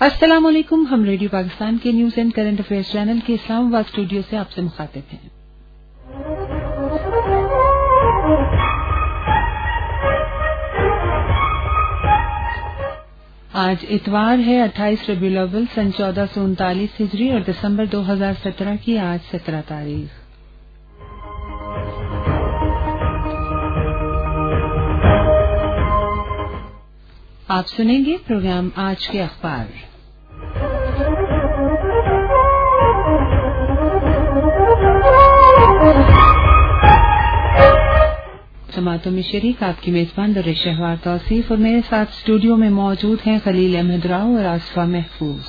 अस्सलाम वालेकुम। हम रेडियो पाकिस्तान के news and current affairs channel के इस्लामाबाद स्टूडियो से आपसे मुखातिब हैं। आज इतवार है 28 रबीउल अव्वल सन 1439 हिजरी और दिसंबर 2017 की आज 17 तारीख। आप सुनेंगे प्रोग्राम आज के अखबार। समातों में शरीक आपकी मेजबान दर शहवार तौसीफ और मेरे साथ स्टूडियो में मौजूद हैं खलील अहमद राव और आसफा महफूज।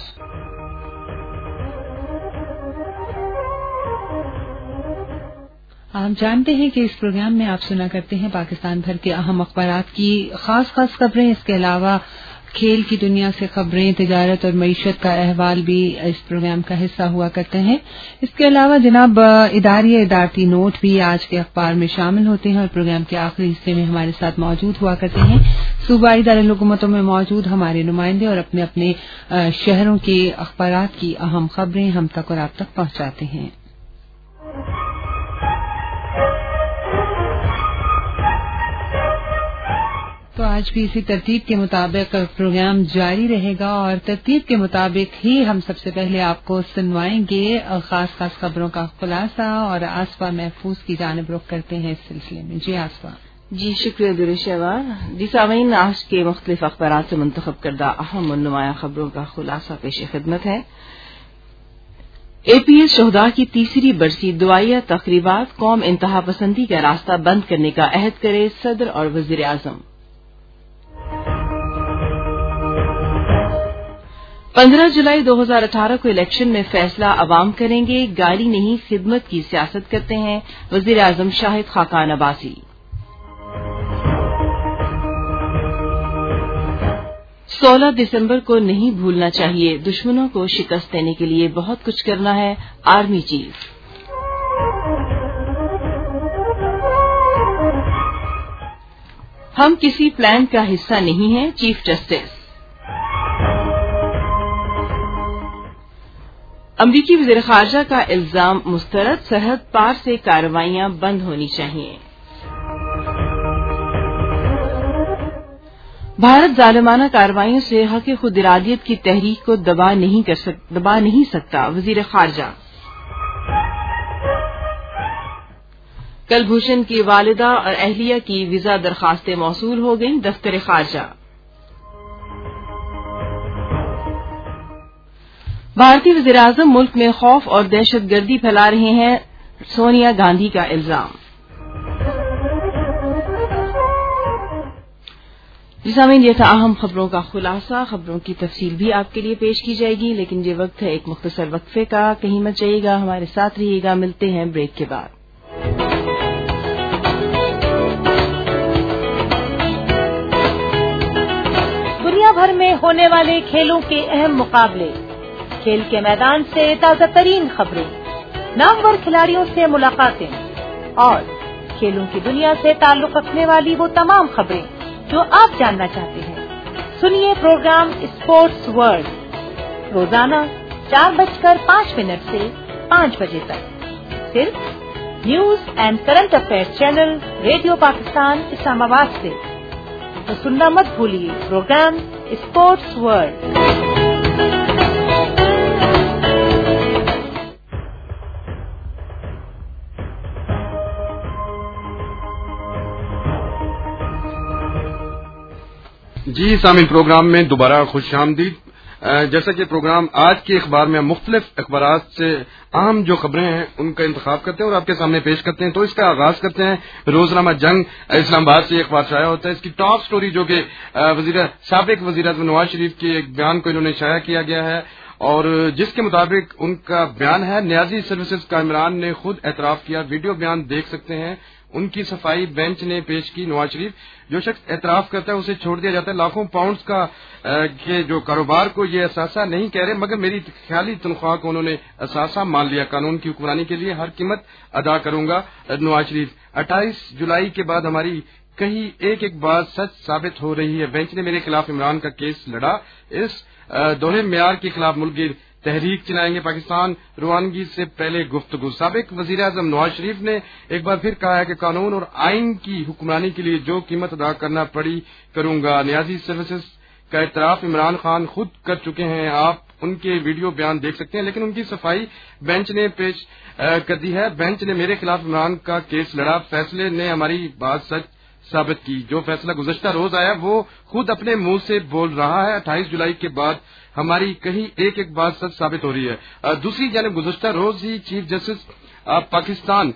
आप जानते हैं कि इस प्रोग्राम में आप सुना करते हैं पाकिस्तान भर के अहम अखबारात की खास खबरें। इसके अलावा खेल की दुनिया से खबरें, तिजारत और मईशत का अहवाल भी इस प्रोग्राम का हिस्सा हुआ करते हैं। इसके अलावा जनाब इदारती नोट भी आज के अखबार में शामिल होते हैं और प्रोग्राम के आखिरी हिस्से में हमारे साथ मौजूद हुआ करते हैं। सूबाई दारुल-हुकूमतों में मौजूद हमारे नुमाइंदे और अपने अपने शहरों के अखबारात की अहम खबरें हम तक और आप तक पहुंचाते हैं। तो आज भी इसी तरतीब के मुताबिक प्रोग्राम जारी रहेगा और तरतीब के मुताबिक ही हम सबसे पहले आपको सुनवाएंगे खास खबरों का खुलासा और आसफा महफूज की जानिब रुख करते हैं इस सिलसिले में। जी आसफा। जी शुक्रिया दुरुशहवार। जी सामीन, आज के मुख्तलिफ अखबारात से मुंतखब करदा अहम और नुमाया खबरों का खुलासा पेश खिदमत है। एपीएस शोहदा की तीसरी बरसी दुआया तकरीबात, कौम इंतहा पसंदी का रास्ता बंद करने का अहद करे सदर और वजीर आजम। 15 जुलाई 2018 को इलेक्शन में फैसला अवाम करेंगे, गाली नहीं खिदमत की सियासत करते हैं वजीर आजम शाहिद खाकान अब्बासी। 16 दिसंबर को नहीं भूलना चाहिए, दुश्मनों को शिकस्त देने के लिए बहुत कुछ करना है, आर्मी चीफ। हम किसी प्लान का हिस्सा नहीं हैं, चीफ जस्टिस। अमरीकी वज़ीर ख़ारजा का इल्जाम मुस्तरद, सरहद पार से कार्रवाइयां बंद होनी चाहिए। भारत जालिमाना कार्रवाइयों से हक़ खुद इरादियत की तहरीक को दबा नहीं सकता, वज़ीर ख़ारजा। कलभूषण की वालिदा और अहलिया की वीजा दरखास्तें मौसूल हो गईं, दफ्तर ख़ारजा। भारतीय वज़ीर आज़म मुल्क में खौफ और दहशतगर्दी फैला रहे हैं, सोनिया गांधी का इल्जाम। जिसामीन, ये था अहम खबरों का खुलासा। खबरों की तफसील भी आपके लिए पेश की जाएगी, लेकिन ये वक्त है एक मुख्तसर वक्फे का। कहीं मत जाइएगा, हमारे साथ रहिएगा। मिलते हैं ब्रेक के बाद। दुनिया भर में होने वाले खेलों के अहम मुकाबले, खेल के मैदान से ताजा तरीन खबरें, नामवर खिलाड़ियों से मुलाकातें और खेलों की दुनिया से ताल्लुक रखने वाली वो तमाम खबरें जो आप जानना चाहते हैं। सुनिए प्रोग्राम स्पोर्ट्स वर्ल्ड रोजाना 4:05 से 5 बजे तक सिर्फ news and current affairs channel radio Pakistan Islamabad से। तो सुनना मत भूलिए प्रोग्राम स्पोर्ट्स वर्ल्ड। जी सामीन, प्रोग्राम में दोबारा खुश आमदीद। जैसा कि प्रोग्राम आज के अखबार में मुख्तलिफ अखबारात से अहम जो खबरें हैं उनका इंतखाब करते हैं और आपके सामने पेश करते हैं। तो इसका आगाज करते हैं। रोजनामा जंग इस्लामाबाद से अखबार शाया होता है। इसकी टॉप स्टोरी जो कि साबिक वज़ीर आज़म नवाज शरीफ के एक बयान को इन्होंने शाया किया गया है और जिसके मुताबिक उनका बयान है, न्याजी सर्विसेज का इमरान ने खुद एतराफ किया। वीडियो बयान देख सकते हैं। उनकी सफाई बेंच ने पेश की। नवाज शरीफ, जो शख्स एतराफ करता है उसे छोड़ दिया जाता है। लाखों पाउंड्स का के जो कारोबार को ये असासा नहीं कह रहे, मगर मेरी ख्याली तनख्वाह को उन्होंने असासा मान लिया। कानून की हुक्मरानी के लिए हर कीमत अदा करूंगा। नवाज शरीफ, 28 जुलाई के बाद हमारी کہی ایک ایک بات سچ ثابت ہو رہی ہے. بینچ نے میرے خلاف عمران کا کیس لڑا. اس دوہرے معیار کے خلاف ملک گیر تحریک چلائیں گے. پاکستان روانگی سے پہلے گفتگو. سابق وزیر اعظم نواز شریف نے ایک بار پھر کہا ہے کہ قانون اور آئین کی حکمرانی کے لیے جو قیمت ادا کرنا پڑی کروں گا. نیازی سروسز کا اعتراف عمران خان خود کر چکے ہیں. آپ ان کے ویڈیو بیان دیکھ سکتے ہیں, لیکن ان کی صفائی بینچ نے پیش کر دی ہے. بینچ نے میرے خلاف عمران کا کیس لڑا. فیصلے نے ہماری بات سچ ثابت کی. جو فیصلہ گزشتہ روز آیا وہ خود اپنے منہ سے بول رہا ہے. 28 جولائی کے بعد ہماری کہیں ایک ایک بات سچ ثابت ہو رہی ہے. دوسری جانب گزشتہ روز ہی چیف جسٹس پاکستان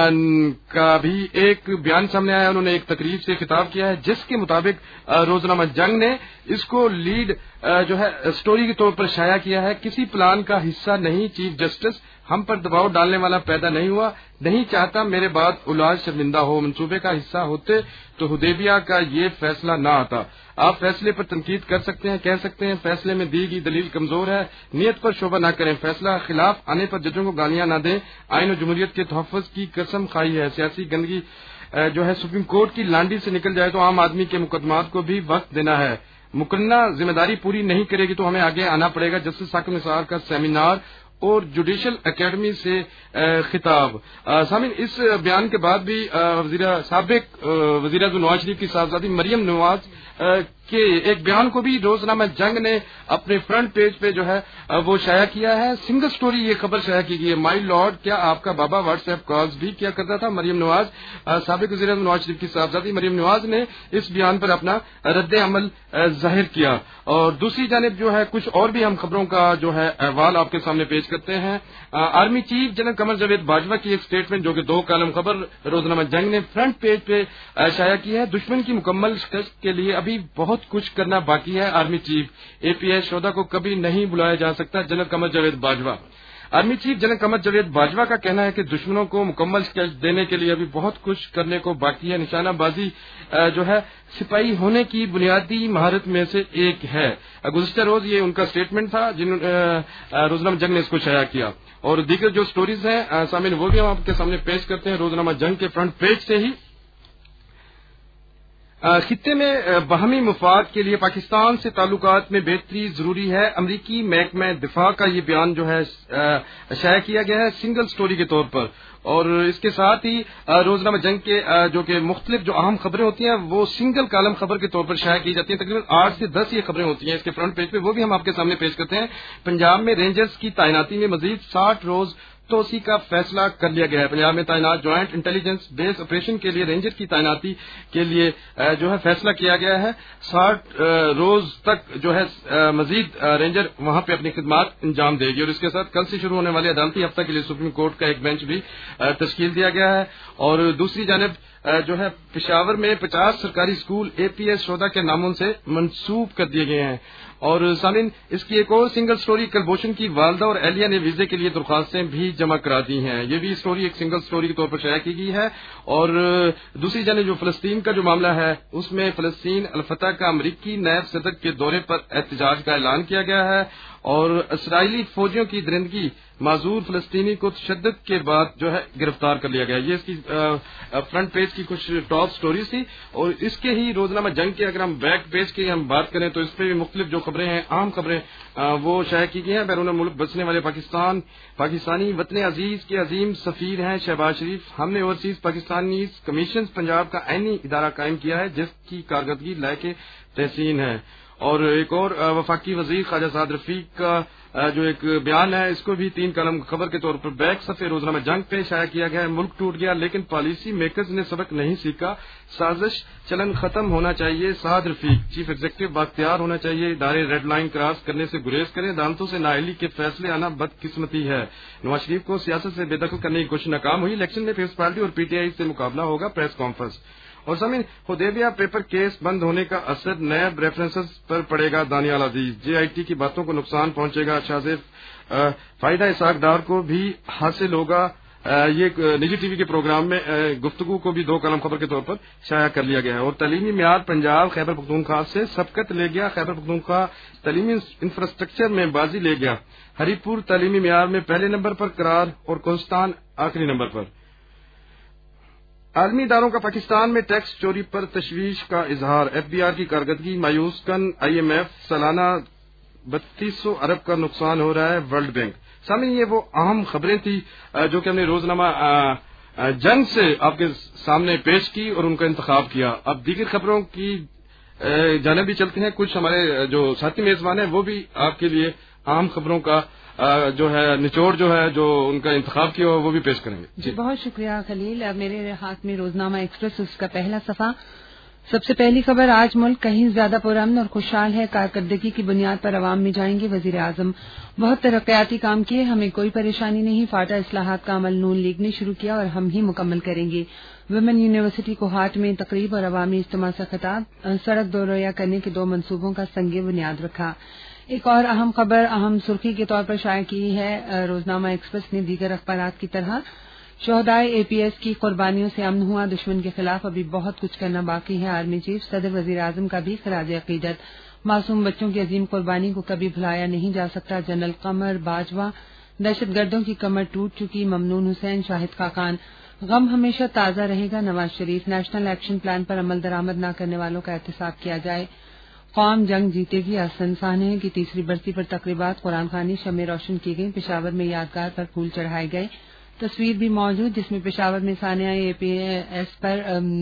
کا بھی ایک بیان سامنے آیا. انہوں نے ایک تقریب سے خطاب کیا ہے جس کے مطابق روزنامہ جنگ نے اس کو لیڈ جو ہے اسٹوری کے طور پر شائع کیا ہے. کسی پلان کا حصہ نہیں. چیف جسٹس ہم پر دباؤ ڈالنے والا پیدا نہیں ہوا. نہیں چاہتا میرے بعد اولاد شرمندہ ہو. منصوبے کا حصہ ہوتے تو حدیبیہ کا یہ فیصلہ نہ آتا. آپ فیصلے پر تنقید کر سکتے ہیں, کہہ سکتے ہیں فیصلے میں دی گئی دلیل کمزور ہے. نیت پر شعبہ نہ کریں. فیصلہ خلاف آنے پر ججوں کو گالیاں نہ دیں. آئین و جمہوریت کے تحفظ کی قسم کھائی ہے. سیاسی گندگی جو ہے سپریم کورٹ کی لانڈی سے نکل جائے تو عام آدمی کے مقدمات کو بھی وقت دینا ہے. مقننہ ذمہ داری پوری نہیں کرے گی تو ہمیں آگے آنا پڑے گا. جسٹس ثاقب نثار کا سیمینار اور جوڈیشل اکیڈمی سے خطاب. سامعین, اس بیان کے بعد بھی سابق وزیر اعظم نواز شریف کی صاحبزادی مریم نواز کے ایک بیان کو بھی روزنامہ جنگ نے اپنے فرنٹ پیج پہ جو ہے وہ شائع کیا ہے. سنگل سٹوری یہ خبر شائع کی گئی ہے. مائی لارڈ, کیا آپ کا بابا واٹس ایپ کالز بھی کیا کرتا تھا؟ مریم نواز, سابق وزیر اعظم نواز شریف کی صاحبزادی مریم نواز نے اس بیان پر اپنا رد عمل ظاہر کیا. اور دوسری جانب جو ہے کچھ اور بھی ہم خبروں کا جو ہے احوال آپ کے سامنے پیش کرتے ہیں. Army chief general Qamar Javed Bajwa کی ایک اسٹیٹمنٹ جو کہ 2 کالم خبر روزنامہ جنگ نے فرنٹ پیج پہ شائع کی ہے. دشمن کی مکمل شکست کے لیے ابھی بہت کچھ کرنا باقی ہے. آرمی چیف اے پی ایس شہدا کو کبھی نہیں بلایا جا سکتا. General Qamar Javed Bajwa. Army chief general Qamar Javed Bajwa کا کہنا ہے کہ دشمنوں کو مکمل شکست دینے کے لیے ابھی بہت کچھ کرنے کو باقی ہے. نشانہ بازی جو ہے سپاہی ہونے کی بنیادی مہارت میں سے ایک ہے. گزشتہ روز یہ ان کا اسٹیٹمنٹ تھا روزنامہ جنگ نے اس کو شائع کیا. اور دیگر جو سٹوریز ہیں سامنے وہ بھی ہم آپ کے سامنے پیش کرتے ہیں روزنامہ جنگ کے فرنٹ پیج سے ہی. خطے میں باہمی مفاد کے لیے پاکستان سے تعلقات میں بہتری ضروری ہے. امریکی محکمہ دفاع کا یہ بیان جو ہے شائع کیا گیا ہے سنگل سٹوری کے طور پر. اور اس کے ساتھ ہی روزنامہ جنگ کے جو کہ مختلف جو اہم خبریں ہوتی ہیں وہ سنگل کالم خبر کے طور پر شائع کی جاتی ہیں. تقریباً 8 سے 10 یہ خبریں ہوتی ہیں اس کے فرنٹ پیج پہ, وہ بھی ہم آپ کے سامنے پیش کرتے ہیں. پنجاب میں رینجرز کی تعیناتی میں مزید 60 روز توسیع کا فیصلہ کر لیا گیا ہے. پنجاب میں تعینات جوائنٹ انٹیلیجنس بیس آپریشن کے لیے رینجر کی تعیناتی کے لیے جو ہے فیصلہ کیا گیا ہے. 60 روز تک جو ہے مزید رینجر وہاں پہ اپنی خدمات انجام دے گی. اور اس کے ساتھ کل سے شروع ہونے والے عدالتی ہفتہ کے لیے سپریم کورٹ کا ایک بینچ بھی تشکیل دیا گیا ہے. اور دوسری جانب جو ہے پشاور میں 50 سرکاری اسکول اے پی ایس شہدا کے ناموں سے منسوب کر دیے گئے ہیں. اور سامعین, اس کی ایک اور سنگل سٹوری, کلبھوشن کی والدہ اور اہلیہ نے ویزے کے لیے درخواستیں بھی جمع کرا دی ہیں. یہ بھی سٹوری ایک سنگل سٹوری کے طور پر شائع کی گئی ہے. اور دوسری جانب جو فلسطین کا جو معاملہ ہے اس میں فلسطین الفتح کا امریکی نائب صدر کے دورے پر احتجاج کا اعلان کیا گیا ہے. اور اسرائیلی فوجیوں کی درندگی, معذور فلسطینی کو تشدد کے بعد جو ہے گرفتار کر لیا گیا. یہ اس کی فرنٹ پیج کی کچھ ٹاپ سٹوریز تھی. اور اس کے ہی روزنامہ جنگ کے اگر ہم بیک پیج کی ہم بات کریں تو اس پہ بھی مختلف جو خبریں ہیں اہم خبریں وہ شائع کی گئی ہیں. بیرون ملک بسنے والے پاکستانی وطن عزیز کے عظیم سفیر ہیں شہباز شریف. ہم نے اوورسیز پاکستانی کمیشن پنجاب کا عینی ادارہ قائم کیا ہے جس کی کارکردگی لائق تحسین ہے. اور ایک اور وفاقی وزیر خواجہ سعد رفیق کا جو ایک بیان ہے اس کو بھی 3 کالم خبر کے طور پر بیک صفحے روزنامہ جنگ پہ شائع کیا گیا ہے. ملک ٹوٹ گیا لیکن پالیسی میکرز نے سبق نہیں سیکھا. سازش چلن ختم ہونا چاہیے. سعد رفیق, چیف ایگزیکٹو بااختیار ہونا چاہیے. ادارے ریڈ لائن کراس کرنے سے گریز کریں. عدالتوں سے نااہلی کے فیصلے آنا بدقسمتی ہے. نواز شریف کو سیاست سے بے دخل کرنے کی کوشش ناکام ہوئی. الیکشن میں پیپلز پارٹی اور پی ٹی آئی سے مقابلہ ہوگا. Press conference. اور سامعین, حدیبیہ پیپر کیس بند ہونے کا اثر نیب ریفرنسز پر پڑے گا. دانیال عزیز, جے آئی ٹی کی باتوں کو نقصان پہنچے گا. شاہزیب فائدہ اسحاق ڈار کو بھی حاصل ہوگا. یہ نجی ٹی وی کے پروگرام میں گفتگو کو بھی 2 کالم خبر کے طور پر شائع کر لیا گیا ہے. اور تعلیمی معیار پنجاب خیبر پختونخوا سے سبقت لے گیا. خیبر پختونخوا تعلیمی انفراسٹرکچر میں بازی لے گیا. ہری پور تعلیمی معیار میں پہلے نمبر پر قرار اور کوہستان آخری نمبر پر. عالمی اداروں کا پاکستان میں ٹیکس چوری پر تشویش کا اظہار، ایف بی آر کی کارکردگی مایوس کن، آئی ایم ایف سالانہ 3200 ارب کا نقصان ہو رہا ہے، ورلڈ بینک۔ سامنے یہ وہ اہم خبریں تھیں جو کہ ہم نے روزنامہ جنگ سے آپ کے سامنے پیش کی اور ان کا انتخاب کیا۔ اب دیگر خبروں کی جانب بھی چلتے ہیں، کچھ ہمارے جو ساتھی میزبان ہیں وہ بھی آپ کے لیے اہم خبروں کا جو ہے نچوڑ جو ہے جو ان کا انتخاب کیا وہ بھی پیش کریں گے۔ جی بہت شکریہ خلیل۔ میرے ہاتھ میں روزنامہ ایکسپریس، اس کا پہلا صفحہ۔ سب سے پہلی خبر، آج ملک کہیں زیادہ پرامن اور خوشحال ہے، کارکردگی کی بنیاد پر عوام میں جائیں گے وزیر اعظم۔ بہت ترقیاتی کام کیے، ہمیں کوئی پریشانی نہیں، فاٹا اصلاحات کا عمل نون لیگ نے شروع کیا اور ہم ہی مکمل کریں گے۔ ویمن یونیورسٹی کو ہاٹ میں تقریب اور عوامی اجتماع سے خطاب، سڑک دوریہ کرنے کے 2 منصوبوں کا سنگ بنیاد رکھا۔ ایک اور اہم خبر اہم سرخی کے طور پر شائع کی ہے روزنامہ ایکسپریس نے دیگر اخبارات کی طرح، شہدائے اے پی ایس کی قربانیوں سے امن ہوا، دشمن کے خلاف ابھی بہت کچھ کرنا باقی ہے، آرمی چیف صدر وزیر اعظم کا بھی خراج عقیدت، معصوم بچوں کی عظیم قربانی کو کبھی بھلایا نہیں جا سکتا، جنرل قمر باجوہ، دہشت گردوں کی کمر ٹوٹ چکی، ممنون حسین، شاہد خاقان، غم ہمیشہ تازہ رہے گا، Nawaz Sharif, national action plan پر عمل درآمد نہ کرنے والوں کا احتساب کیا جائے، قوم جنگ جیتے گی، حسن ثانیہ کی تیسری برسی پر تقریبات، قرآن خوانی، شمع روشن کی گئی، پشاور میں یادگار پر پھول چڑھائے گئے، تصویر بھی موجود جس میں پشاور میں ثانیہ اے پی ایس پر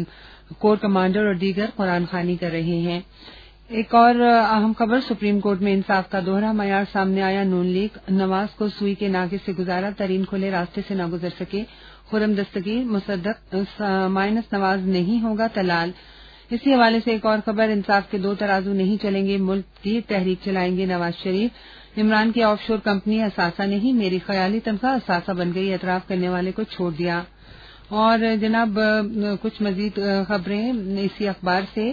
کور کمانڈر اور دیگر قرآن خوانی کر رہے ہیں۔ ایک اور اہم خبر، سپریم کورٹ میں انصاف کا دوہرا معیار سامنے آیا، نون لیگ نواز کو سوئی کے ناکے سے گزارا، ترین کھلے راستے سے نہ گزر سکے، خرم دستگیر، مصدق مائنس نواز نہیں ہوگا تلال۔ اسی حوالے سے ایک اور خبر، انصاف کے 2 ترازو نہیں چلیں گے، ملک کی تحریک چلائیں گے نواز شریف، عمران کی آف شور کمپنی اثاثہ نہیں، میری خیالی تنخواہ اثاثہ بن گئی، اعتراف کرنے والے کو چھوڑ دیا۔ اور جناب کچھ مزید خبریں اسی اخبار سے،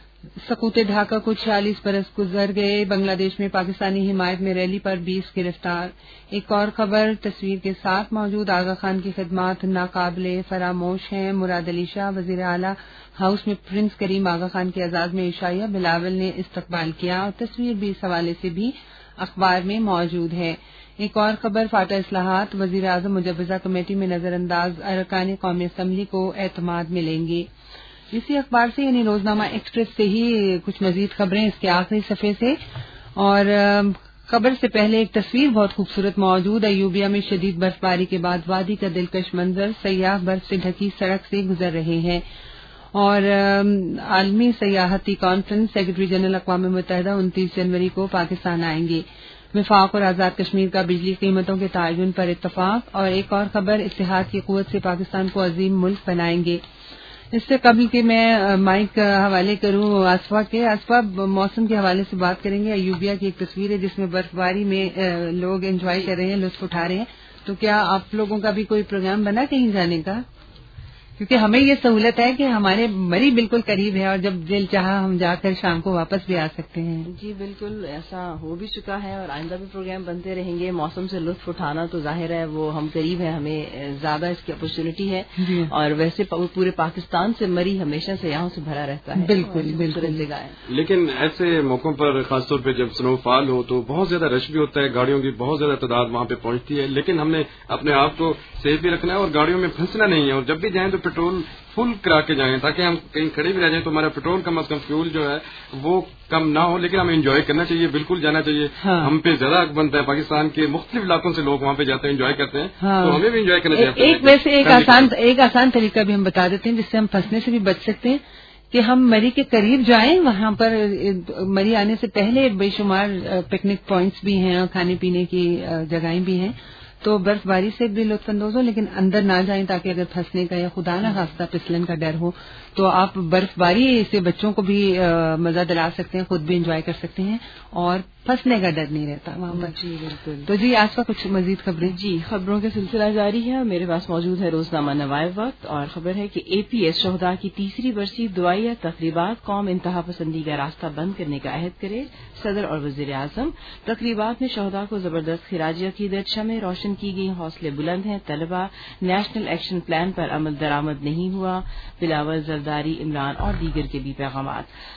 سقوط ڈھاکہ کو 46 برس گزر گئے، بنگلہ دیش میں پاکستانی حمایت میں ریلی پر 20 گرفتار۔ ایک اور خبر تصویر کے ساتھ موجود، آغا خان کی خدمات ناقابل فراموش ہیں، مراد علی شاہ وزیر اعلیٰ ہاؤس میں پرنس کریم آغا خان کے اعزاز میں عشائیہ بلاول نے استقبال کیا، اور تصویر بھی اس حوالے سے بھی اخبار میں موجود ہے۔ ایک اور خبر، فاٹا اصلاحات، وزیر اعظم مجوزہ کمیٹی میں نظر انداز، ارکان قومی اسمبلی کو اعتماد ملیں گے۔ اسی اخبار سے یعنی روزنامہ ایکسپریس سے ہی کچھ مزید خبریں اس کے آخری صفحے سے، اور خبر سے پہلے ایک تصویر بہت خوبصورت موجود ہے، یوبیا میں شدید برف باری کے بعد وادی کا دلکش منظر، سیاح برف سے ڈھکی سڑک سے گزر رہے ہیں۔ اور عالمی سیاحتی کانفرنس، سیکرٹری جنرل اقوام متحدہ 29 جنوری کو پاکستان آئیں گے، وفاق اور آزاد کشمیر کا بجلی قیمتوں کے تعین پر اتفاق۔ اور ایک اور خبر، اتحاد کی قوت سے پاکستان کو عظیم ملک بنائیں گے۔ اس سے قبل کہ میں مائک حوالے کروں آصفہ کے، آصفہ موسم کے حوالے سے بات کریں گے، ایوبیا کی ایک تصویر ہے جس میں برف باری میں لوگ انجوائے کر رہے ہیں، لطف اٹھا رہے ہیں، تو کیا آپ لوگوں کا بھی کوئی پروگرام بنا کہیں جانے کا؟ کیونکہ ہمیں یہ سہولت ہے کہ ہمارے مری بالکل قریب ہے اور جب دل چاہا ہم جا کر شام کو واپس بھی آ سکتے ہیں۔ جی بالکل ایسا ہو بھی چکا ہے اور آئندہ بھی پروگرام بنتے رہیں گے۔ موسم سے لطف اٹھانا تو ظاہر ہے وہ ہم قریب ہیں، ہمیں زیادہ اس کی اپرچونٹی ہے جی۔ اور ویسے پورے پاکستان سے مری ہمیشہ سیاحوں سے بھرا رہتا ہے، بالکل بالکل جگہ ہے، لیکن ایسے موقعوں پر خاص طور پہ جب سنو فال ہو تو بہت زیادہ رش بھی ہوتا ہے، گاڑیوں کی بہت زیادہ تعداد وہاں پہ پہنچتی ہے، لیکن ہم نے اپنے آپ کو سیف بھی رکھنا ہے اور گاڑیوں میں پھنسنا نہیں ہے، اور جب بھی جائیں تو پیٹرول فل کرا کے جائیں تاکہ ہم کہیں کھڑے بھی رہ جائیں تو ہمارا پیٹرول کم از کم فیول جو ہے وہ کم نہ ہو، لیکن ہمیں انجوائے کرنا چاہیے، بالکل جانا چاہیے۔ ہم پہ زیادہ حق بنتا ہے، پاکستان کے مختلف علاقوں سے لوگ وہاں پہ جاتے ہیں، انجوائے کرتے ہیں، تو ہمیں بھی انجوائے کرنا چاہیے۔ ویسے ایک آسان طریقہ بھی ہم بتا دیتے ہیں جس سے ہم پھنسنے سے بھی بچ سکتے ہیں کہ ہم مری کے قریب جائیں، وہاں پر مری آنے سے پہلے بے شمار پکنک پوائنٹس بھی ہیں اور کھانے پینے کی جگہیں بھی ہیں، تو برف باری سے بھی لطف اندوز ہو، لیکن اندر نہ جائیں تاکہ اگر پھنسنے کا یا خدا نہ خواستہ پھسلن کا ڈر ہو تو آپ برف باری سے بچوں کو بھی مزہ دلا سکتے ہیں، خود بھی انجوائے کر سکتے ہیں اور پھنسنے کا ڈر نہیں رہتا وہاں پر۔ جی بالکل۔ تو جی آج کا کچھ مزید خبریں؟ جی خبروں کا سلسلہ جاری ہے، میرے پاس موجود ہے روزنامہ نوائے وقت، اور خبر ہے کہ اے پی ایس شہداء کی تیسری برسی دعائیہ تقریبات، قوم انتہا پسندی کا راستہ بند کرنے کا عہد کرے صدر اور وزیر اعظم۔ تقریبات میں شہداء کو زبردست خراج عقیدت، شمع روشن کی گئی، حوصلے بلند ہیں طلبہ، نیشنل ایکشن پلان پر عمل درآمد نہیں ہوا، بلاول، زرداری، عمران اور دیگر کے بھی پیغامات۔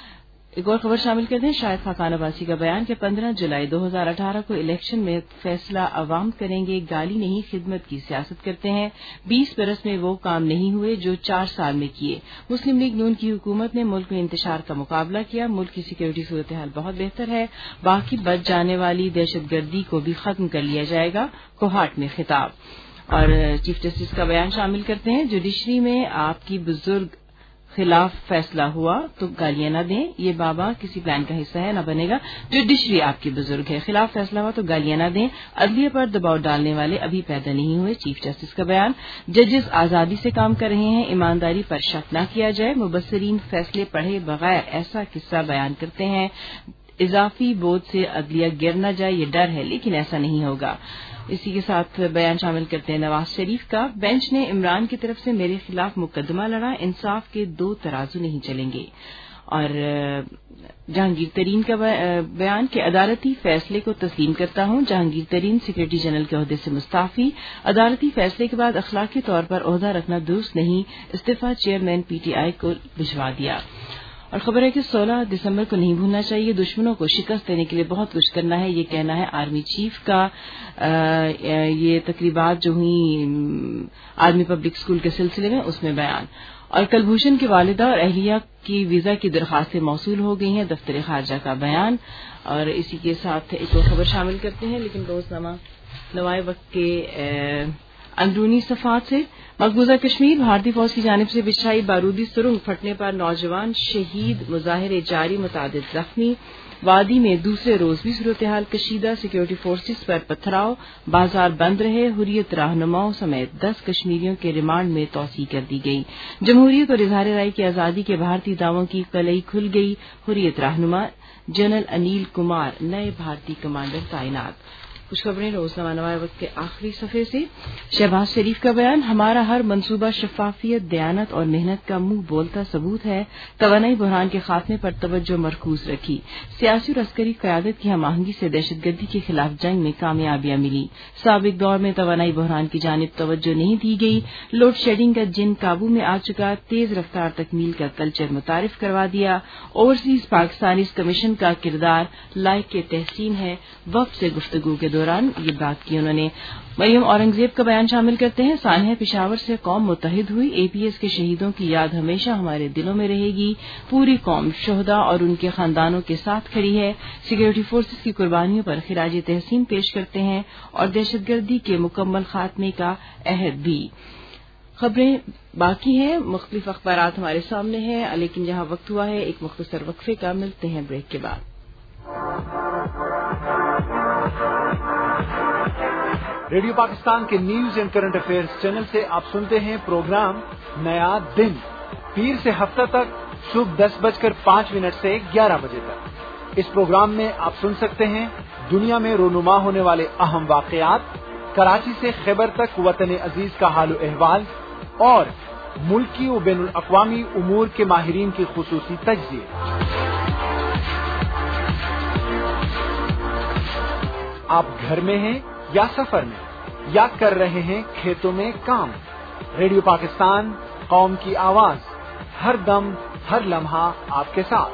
ایک اور خبر شامل کرتے ہیں. شاہد خاقان عباسی کا بیان کہ 15 جولائی 2018 کو الیکشن میں فیصلہ عوام کریں گے. گالی نہیں خدمت کی سیاست کرتے ہیں. 20 برس میں وہ کام نہیں ہوئے جو 4 سال میں کیے. مسلم لیگ نون کی حکومت نے ملک میں انتشار کا مقابلہ کیا. ملک کی سیکورٹی صورتحال بہت بہتر ہے. باقی بچ جانے والی دہشت گردی کو بھی ختم کر لیا جائے گا. کوہاٹ میں خطاب. اور چیف جسٹس کا بیان شامل کرتے ہیں. جوڈیشری میں آپ کی بزرگ خلاف فیصلہ ہوا تو گالیاں نہ دیں. یہ بابا کسی پلان کا حصہ ہے نہ بنے گا. جوڈیشری آپ کی بزرگ ہے. خلاف فیصلہ ہوا تو گالیاں نہ دیں. عدلیہ پر دباؤ ڈالنے والے ابھی پیدا نہیں ہوئے. چیف جسٹس کا بیان. ججز آزادی سے کام کر رہے ہیں. ایمانداری پر شک نہ کیا جائے. مبصرین فیصلے پڑھے بغیر ایسا قصہ بیان کرتے ہیں. اضافی بوجھ سے عدلیہ گر نہ جائے یہ ڈر ہے لیکن ایسا نہیں ہوگا. اسی کے ساتھ بیان شامل کرتے ہیں نواز شریف کا. بینچ نے عمران کی طرف سے میرے خلاف مقدمہ لڑا. انصاف کے 2 ترازو نہیں چلیں گے. اور جہانگیر ترین کا بیان کہ عدالتی فیصلے کو تسلیم کرتا ہوں. جہانگیر ترین سیکریٹری جنرل کے عہدے سے مستعفی. عدالتی فیصلے کے بعد اخلاقی طور پر عہدہ رکھنا درست نہیں. استعفی چیئرمین پی ٹی آئی کو بھجوا دیا. اور خبر ہے کہ 16 دسمبر کو نہیں بھولنا چاہیے. دشمنوں کو شکست دینے کے لیے بہت کچھ کرنا ہے. یہ کہنا ہے آرمی چیف کا. یہ تقریبات جو ہوئی آرمی پبلک اسکول کے سلسلے میں اس میں بیان. اور کلبھوشن کی والدہ اور اہلیہ کی ویزا کی درخواستیں موصول ہو گئی ہیں. دفتر خارجہ کا بیان. اور اسی کے ساتھ ایک اور خبر شامل کرتے ہیں لیکن روزنامہ نوائے وقت کے اندرونی صفحات سے. مقبوضہ کشمیر بھارتی فوج کی جانب سے بچھائی بارودی سرنگ پھٹنے پر نوجوان شہید. مظاہرے جاری. متعدد زخمی. وادی میں دوسرے روز بھی صورتحال کشیدہ. سیکورٹی فورسز پر پتھراؤ. بازار بند رہے. حریت رہنماؤں سمیت 10 کشمیریوں کے ریمانڈ میں توسیع کر دی گئی. جمہوریت اور اظہار رائے کی آزادی کے بھارتی دعووں کی قلعی کھل گئی. حریت رہنما جنرل انیل کمار نئے بھارتی کمانڈر تعینات. کچھ خبریں روزنامہ نوائے وقت کے آخری صفحے سے. شہباز شریف کا بیان. ہمارا ہر منصوبہ شفافیت دیانت اور محنت کا منہ بولتا ثبوت ہے. توانائی بحران کے خاتمے پر توجہ مرکوز رکھی. سیاسی اور عسکری قیادت کی ہم آہنگی سے دہشت گردی کے خلاف جنگ میں کامیابیاں ملی. سابق دور میں توانائی بحران کی جانب توجہ نہیں دی گئی. لوڈ شیڈنگ کا جن قابو میں آ چکا. تیز رفتار تکمیل کا کلچر متعارف کروا دیا. اوورسیز پاکستانیز کمیشن کا کردار لائق کے تحسین ہے. وفد سے گفتگو کے دوران یہ بات کی انہوں نے. مریم اورنگزیب کا بیان شامل کرتے ہیں. سانحہ پشاور سے قوم متحد ہوئی. اے پی ایس کے شہیدوں کی یاد ہمیشہ ہمارے دلوں میں رہے گی. پوری قوم شہداء اور ان کے خاندانوں کے ساتھ کھڑی ہے. سیکورٹی فورسز کی قربانیوں پر خراج تحسین پیش کرتے ہیں اور دہشت گردی کے مکمل خاتمے کا عہد بھی. خبریں باقی ہیں. مختلف اخبارات ہمارے سامنے ہیں لیکن جہاں وقت ہوا ہے ایک مختصر وقفے کا. ملتے ہیں بریک کے بعد. ریڈیو پاکستان کے news and current affairs channel سے آپ سنتے ہیں پروگرام نیا دن. پیر سے ہفتہ تک صبح 10:05 سے 11 بجے تک. اس پروگرام میں آپ سن سکتے ہیں دنیا میں رونما ہونے والے اہم واقعات. کراچی سے خیبر تک وطن عزیز کا حال و احوال اور ملکی و بین الاقوامی امور کے ماہرین کی خصوصی تجزیے. آپ گھر میں ہیں یا سفر میں یا کر رہے ہیں کھیتوں میں کام. ریڈیو پاکستان قوم کی آواز ہر دم ہر لمحہ آپ کے ساتھ.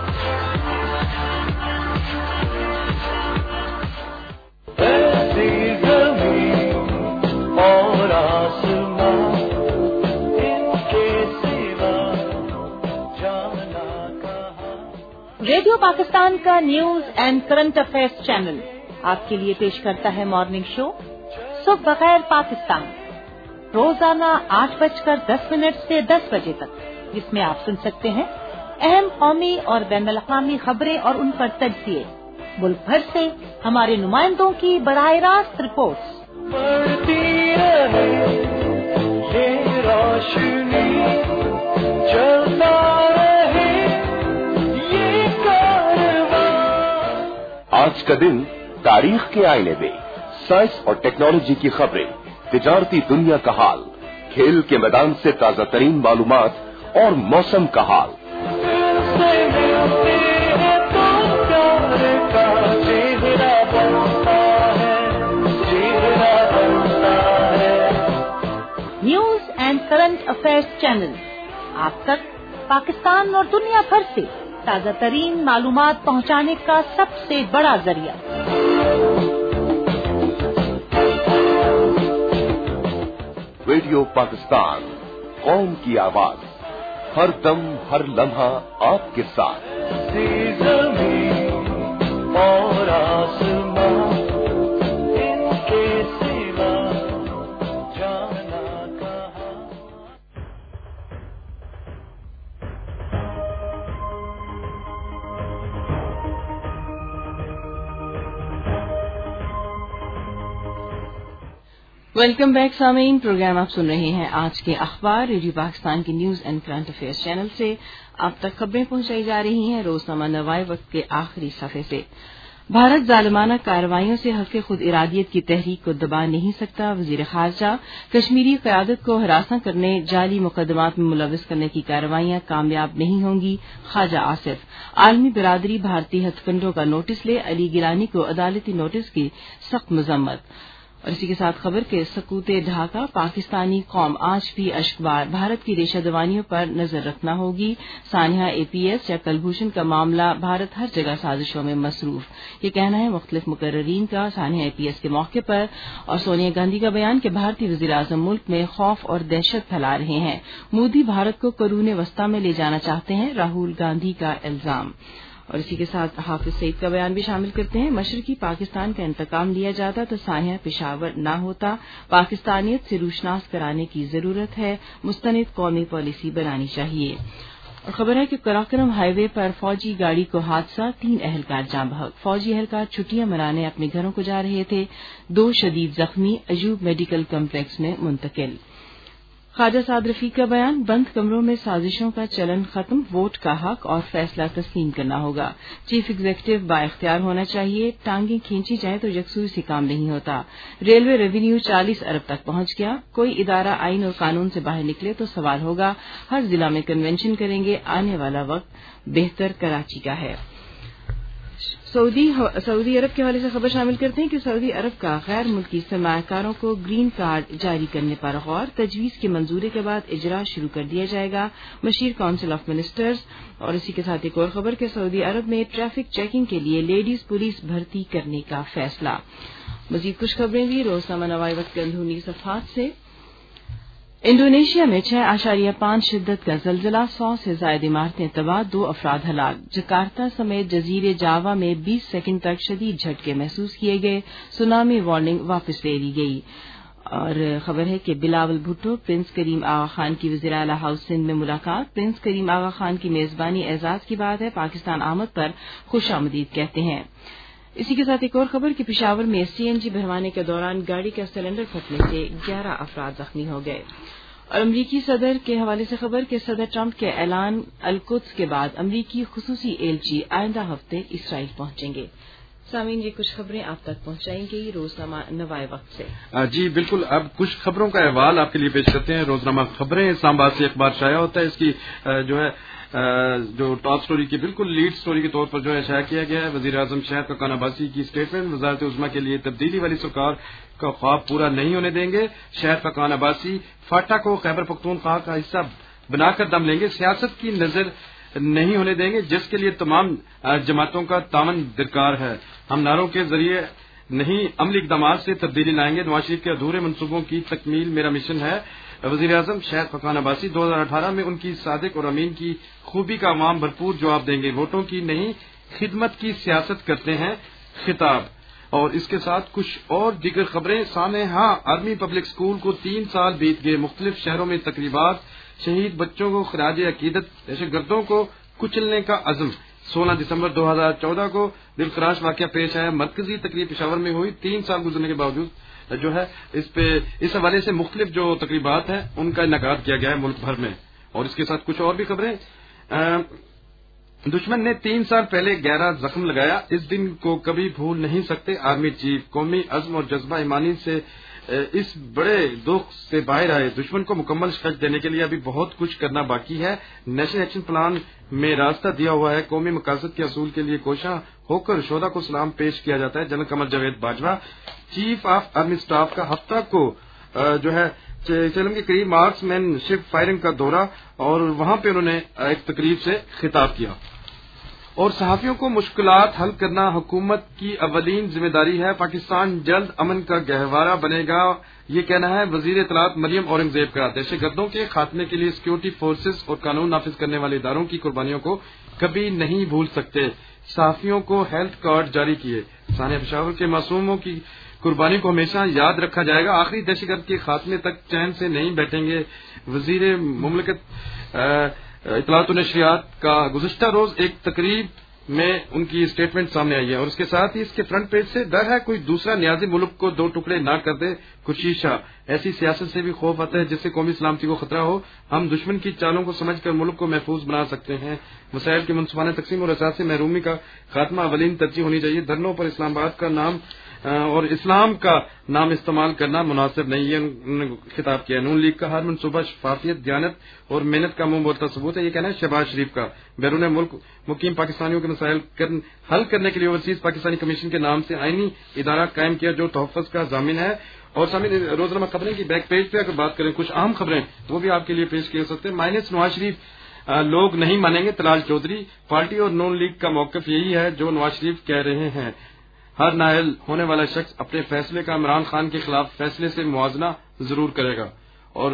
ریڈیو پاکستان کا news and current affairs channel آپ کے لیے پیش کرتا ہے مارننگ شو صبح بخیر پاکستان. روزانہ 8:10 سے 10 بجے تک جس میں آپ سن سکتے ہیں اہم قومی اور بین الاقوامی خبریں اور ان پر تجزیے. ملک بھر سے ہمارے نمائندوں کی براہ راست رپورٹس. آج کا دن تاریخ کے آئینے میں سائنس اور ٹیکنالوجی کی خبریں. تجارتی دنیا کا حال. کھیل کے میدان سے تازہ ترین معلومات اور موسم کا حال. News and current affairs channel آپ تک پاکستان اور دنیا بھر سے تازہ ترین معلومات پہنچانے کا سب سے بڑا ذریعہ۔ ریڈیو پاکستان، قوم کی آواز، ہر دم ہر لمحہ آپ کے ساتھ۔ اور آسمان ان کے سوا جانا کہاں۔ ویلکم بیک سامعین، پروگرام آپ سن رہے ہیں آج کے اخبار ریڈیو پاکستان کے news and current affairs channel سے۔ آپ تک خبریں پہنچائی جا رہی ہیں روزنامہ نوائے وقت کے آخری صفحے سے۔ بھارت ظالمانہ کارروائیوں سے حلف خود ارادیت کی تحریک کو دبا نہیں سکتا، وزیر خارجہ۔ کشمیری قیادت کو ہراساں کرنے، جعلی مقدمات میں ملوث کرنے کی کارروائیاں کامیاب نہیں ہوں گی، خواجہ آصف۔ عالمی برادری بھارتی ہتھ کنڈوں کا نوٹس لے، علی گیلانی کو عدالتی نوٹس کی سخت مذمت۔ اور اسی کے ساتھ خبر کے سکوت ڈھاکہ، پاکستانی قوم آج بھی اشکبار، بھارت کی ریشہ دوانیوں پر نظر رکھنا ہوگی۔ سانحہ APS یا کلبھوشن کا معاملہ، بھارت ہر جگہ سازشوں میں مصروف، یہ کہنا ہے مختلف مقررین کا سانحہ APS کے موقع پر۔ اور سونیا گاندھی کا بیان کہ بھارتی وزیراعظم ملک میں خوف اور دہشت پھیلا رہے ہیں، مودی بھارت کو قرون وسطی میں لے جانا چاہتے ہیں، راہل گاندھی کا الزام۔ اور اسی کے ساتھ حافظ سعید کا بیان بھی شامل کرتے ہیں، مشرقی پاکستان کا انتقام لیا جاتا تو سانحہ پشاور نہ ہوتا، پاکستانیت سے روشناس کرانے کی ضرورت ہے، مستند قومی پالیسی بنانی چاہیے۔ اور خبر ہے کہ قراقرم ہائی وے پر فوجی گاڑی کو حادثہ، 3 اہلکار جاں بحق، فوجی اہلکار چھٹیاں منانے اپنے گھروں کو جا رہے تھے، 2 شدید زخمی، ایوب میڈیکل کمپلیکس میں منتقل۔ خواجہ سعد رفیق کا بیان، بند کمروں میں سازشوں کا چلن ختم، ووٹ کا حق اور فیصلہ تسلیم کرنا ہوگا، چیف ایگزیکٹو با اختیار ہونا چاہیے، ٹانگیں کھینچی جائیں تو یکسوئی سے کام نہیں ہوتا، ریلوے ریونیو 40 ارب تک پہنچ گیا، کوئی ادارہ آئین اور قانون سے باہر نکلے تو سوال ہوگا، ہر ضلع میں کنونشن کریں گے، آنے والا وقت بہتر کراچی کا ہے۔ سعودی عرب کے حوالے سے خبر شامل کرتے ہیں کہ سعودی عرب کا غیر ملکی سرمایہ کاروں کو گرین کارڈ جاری کرنے پر غور، تجویز کی منظوری کے بعد اجرا شروع کر دیا جائے گا، مشیر کونسل آف منسٹرز۔ اور اسی کے ساتھ ایک اور خبر کہ سعودی عرب میں ٹریفک چیکنگ کے لیے لیڈیز پولیس بھرتی کرنے کا فیصلہ۔ مزید کچھ خبریں بھی روزنامہ نوائے وقت کے اندرونی صفحات سے۔ انڈونیشیا میں 6.5 شدت کا زلزلہ، 100 سے زائد عمارتیں تباہ، 2 افراد ہلاک۔ جکارتا سمیت جزیرے جاوا میں 20 سیکنڈ تک شدید جھٹکے محسوس کیے گئے، سونامی وارننگ واپس لے لی گئی۔ اور خبر ہے کہ بلاول بھٹو پرنس کریم آغا خان کی وزیر اعلیٰ ہاؤس سندھ میں ملاقات، پرنس کریم آغا خان کی میزبانی اعزاز کی بات ہے، پاکستان آمد پر خوش آمدید کہتے ہیں۔ اسی کے ساتھ ایک اور خبر کہ پشاور میں CNG بھروانے کے دوران گاڑی کا سلنڈر پھٹنے سے 11 افراد زخمی ہو گئے۔ اور امریکی صدر کے حوالے سے خبر کہ صدر ٹرمپ کے اعلان القدس کے بعد امریکی خصوصی ایلچی آئندہ ہفتے اسرائیل پہنچیں گے۔ سامعین، یہ کچھ خبریں آپ تک پہنچائیں گے روزنامہ نوائے وقت سے۔ جی بالکل، اب کچھ خبروں کا احوال آپ کے لیے پیش کرتے ہیں۔ روزنامہ خبریں اسلام آباد سے اخبار شائع ہوتا ہے، اس کی جو ٹاپ سٹوری کی بالکل لیڈ سٹوری کے طور پر جو ہے شائع کیا گیا ہے، وزیر اعظم شہر فقان عباسی کی اسٹیٹمنٹ، وزارت عظمیٰ کے لیے تبدیلی والی سرکار کا خواب پورا نہیں ہونے دیں گے، شہر فقان عباسی فاٹا کو خیبر پختونخوا کا حصہ بنا کر دم لیں گے، سیاست کی نظر نہیں ہونے دیں گے جس کے لیے تمام جماعتوں کا تعاون درکار ہے، ہم نعروں کے ذریعے نہیں عملی اقدامات سے تبدیلی لائیں گے، نواز شریف کے ادھورے منصوبوں کی تکمیل میرا مشن ہے۔ وزیر اعظم شہر فقان عباسی 2018 میں ان کی صادق اور امین کی خوبی کا عوام بھرپور جواب دیں گے، ووٹوں کی نہیں خدمت کی سیاست کرتے ہیں خطاب۔ اور اس کے ساتھ کچھ اور دیگر خبریں سامنے۔ آرمی پبلک اسکول کو 3 سال بیت گئے، مختلف شہروں میں تقریبات، شہید بچوں کو خراج عقیدت، دہشت گردوں کو کچلنے کا عزم۔ 16 دسمبر 2014 کو دلخراش واقعہ پیش آیا، مرکزی تقریب پشاور میں ہوئی، 3 سال گزرنے کے باوجود جو ہے اس حوالے سے مختلف جو تقریبات ہیں ان کا انعقاد کیا گیا ہے ملک بھر میں۔ اور اس کے ساتھ کچھ اور بھی خبریں۔ دشمن نے 3 سال پہلے گہرا زخم لگایا، اس دن کو کبھی بھول نہیں سکتے، آرمی چیف۔ قومی عزم اور جذبہ ایمانی سے اس بڑے دکھ سے باہر آئے، دشمن کو مکمل شکست دینے کے لیے ابھی بہت کچھ کرنا باقی ہے، نیشنل ایکشن پلان میں راستہ دیا ہوا ہے، قومی مقاصد کے اصول کے لیے کوشاں ہو کر شہدا کو سلام پیش کیا جاتا ہے۔ General Qamar Javed Bajwa chief of army staff کا ہفتہ کو جو ہے چیلم کے قریب مارکس مین شپ فائرنگ کا دورہ، اور وہاں پہ انہوں نے ایک تقریب سے خطاب کیا۔ اور صحافیوں کو مشکلات حل کرنا حکومت کی اولین ذمہ داری ہے. پاکستان جلد امن کا گہوارہ بنے گا، یہ کہنا ہے وزیر اطلاعات مریم اورنگزیب کا. دہشت گردوں کے خاتمے کے لیے سیکورٹی فورسز اور قانون نافذ کرنے والے اداروں کی قربانیوں کو کبھی نہیں بھول سکتے. صحافیوں کو ہیلتھ کارڈ جاری کیے. ثانیہ پشاور کے معصوموں کی قربانی کو ہمیشہ یاد رکھا جائے گا. آخری دہشت گرد کے خاتمے تک چین سے نہیں بیٹھیں گے. وزیر مملکت اطلاعات و نشریات کا گزشتہ روز ایک تقریب میں ان کی اسٹیٹمنٹ سامنے آئی ہے، اور اس کے ساتھ ہی اس کے فرنٹ پیج سے ڈر ہے کوئی دوسرا نیازی ملک کو دو ٹکڑے نہ کر دے. خورشید شاہ: ایسی سیاست سے بھی خوف آتا ہے جس سے قومی سلامتی کو خطرہ ہو. ہم دشمن کی چالوں کو سمجھ کر ملک کو محفوظ بنا سکتے ہیں. مسائل کی منصفانہ تقسیم اور اثاثے محرومی کا خاتمہ اولین ترجیح ہونی چاہیے. دھرنوں پر اسلام آباد کا نام اور اسلام کا نام استعمال کرنا مناسب نہیں ہے. انہوں نے خطاب کیا. نون لیگ کا ہر منصوبہ شفافیت، دیانت اور محنت کا منہ بولتا ثبوت ہے، یہ کہنا ہے شہباز شریف کا. بیرون ملک مقیم پاکستانیوں کے مسائل حل کرنے کے لیے اوورسیز پاکستانی کمیشن کے نام سے آئینی ادارہ قائم کیا جو تحفظ کا ضامن ہے. اور سامنے روزنامہ خبریں کی بیک پیج پہ اگر بات کریں کچھ اہم خبریں وہ بھی آپ کے لیے پیش کیے سکتے ہیں. مائنس نواز شریف لوگ نہیں مانیں گے. طلال چودھری: پارٹی اور نون لیگ کا موقف یہی ہے جو نواز شریف کہہ رہے ہیں. ہر نااہل ہونے والا شخص اپنے فیصلے کا عمران خان کے خلاف فیصلے سے موازنہ ضرور کرے گا. اور